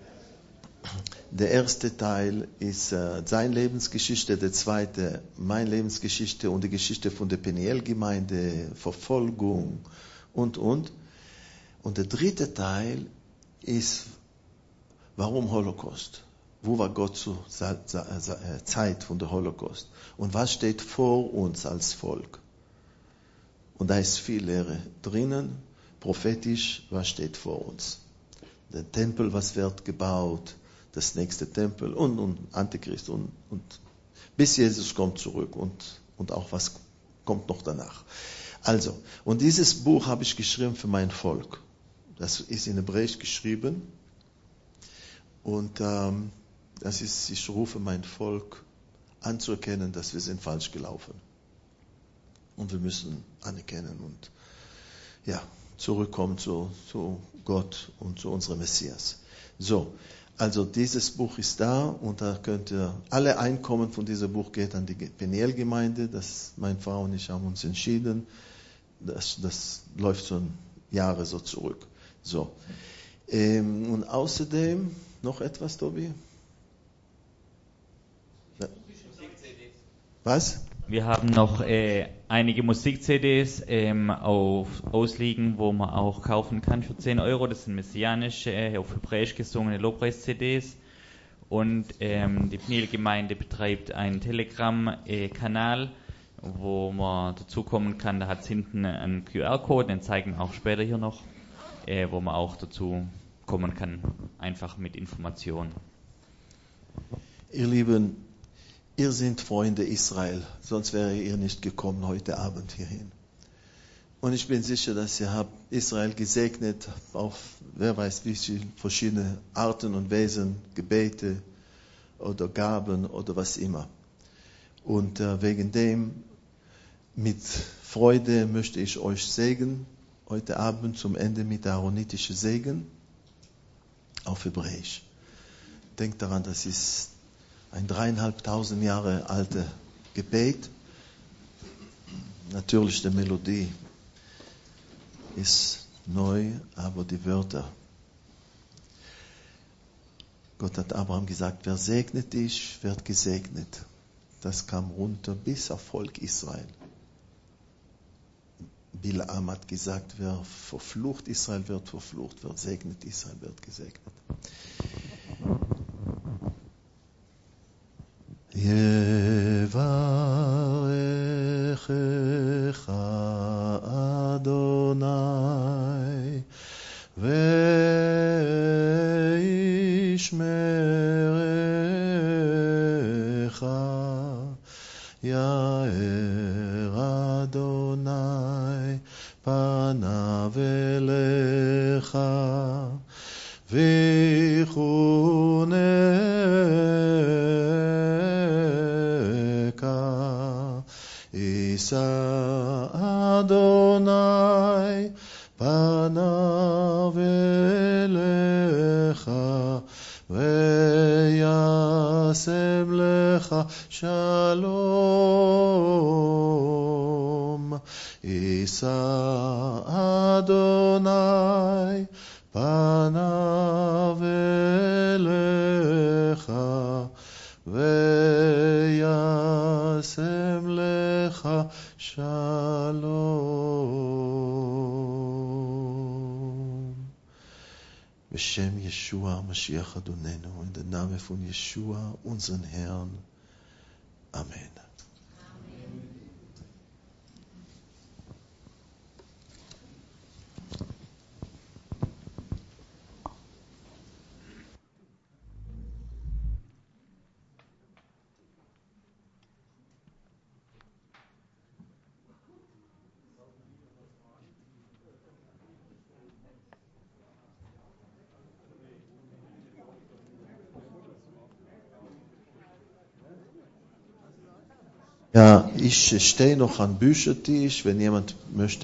ist seine Lebensgeschichte, der zweite meine Lebensgeschichte und die Geschichte von der Peniel-Gemeinde, Verfolgung und. Und der dritte Teil ist, warum Holocaust? Wo war Gott zur Zeit von der Holocaust? Und was steht vor uns als Volk? Und da ist viel Lehre drinnen, prophetisch, was steht vor uns? Der Tempel, was wird gebaut? Das nächste Tempel und Antichrist und bis Jesus kommt zurück und auch was kommt noch danach. Also, und dieses Buch habe ich geschrieben für mein Volk. Das ist in Hebräisch geschrieben und das ist, ich rufe mein Volk anzuerkennen, dass wir sind falsch gelaufen. Und wir müssen anerkennen und ja, zurückkommen zu Gott und zu unserem Messias. So, also dieses Buch ist da und da könnt ihr, alle Einkommen von diesem Buch geht an die Peniel-Gemeinde. Das, meine Frau und ich haben uns entschieden. Das läuft schon Jahre so zurück. So. Und außerdem noch etwas, Tobi? Was? Wir haben noch einige Musik-CDs ausliegen, wo man auch kaufen kann für 10 Euro. Das sind messianische, auf Hebräisch gesungene Lobpreis-CDs. Und die Peniel-Gemeinde betreibt einen Telegram-Kanal, wo man dazukommen kann. Da hat es hinten einen QR-Code, den zeigen wir auch später hier noch, wo man auch dazu kommen kann, einfach mit Informationen. Ihr Lieben, ihr seid Freunde Israel, sonst wäre ihr nicht gekommen heute Abend hierhin. Und ich bin sicher, dass ihr habt Israel gesegnet auf wer weiß wie viele verschiedene Arten und Wesen, Gebete oder Gaben oder was immer. Und wegen dem, mit Freude möchte ich euch segnen, heute Abend zum Ende mit der aaronitischen Segen auf Hebräisch. Denkt daran, das ist ein 3.500 Jahre alte Gebet. Natürlich die Melodie ist neu, aber die Wörter. Gott hat Abraham gesagt, wer segnet dich, wird gesegnet. Das kam runter bis auf Volk Israel. Bilaam hat gesagt, wer verflucht Israel wird verflucht, wer segnet Israel wird gesegnet. Yevarechecha Adonai ve'ishmerecha Ya'er Adonai panav elecha v'chuneka Isa Adonai panav elecha ve'yasem lecha shalom Isa Adonai panav elecha ve'yasem lecha shalom Beshem Yeshua Mashiach Adonenu, in dem Namen von Yeshua, unseren Herrn. Amen. Ja, ich stehe noch am Büchertisch, wenn jemand möchte.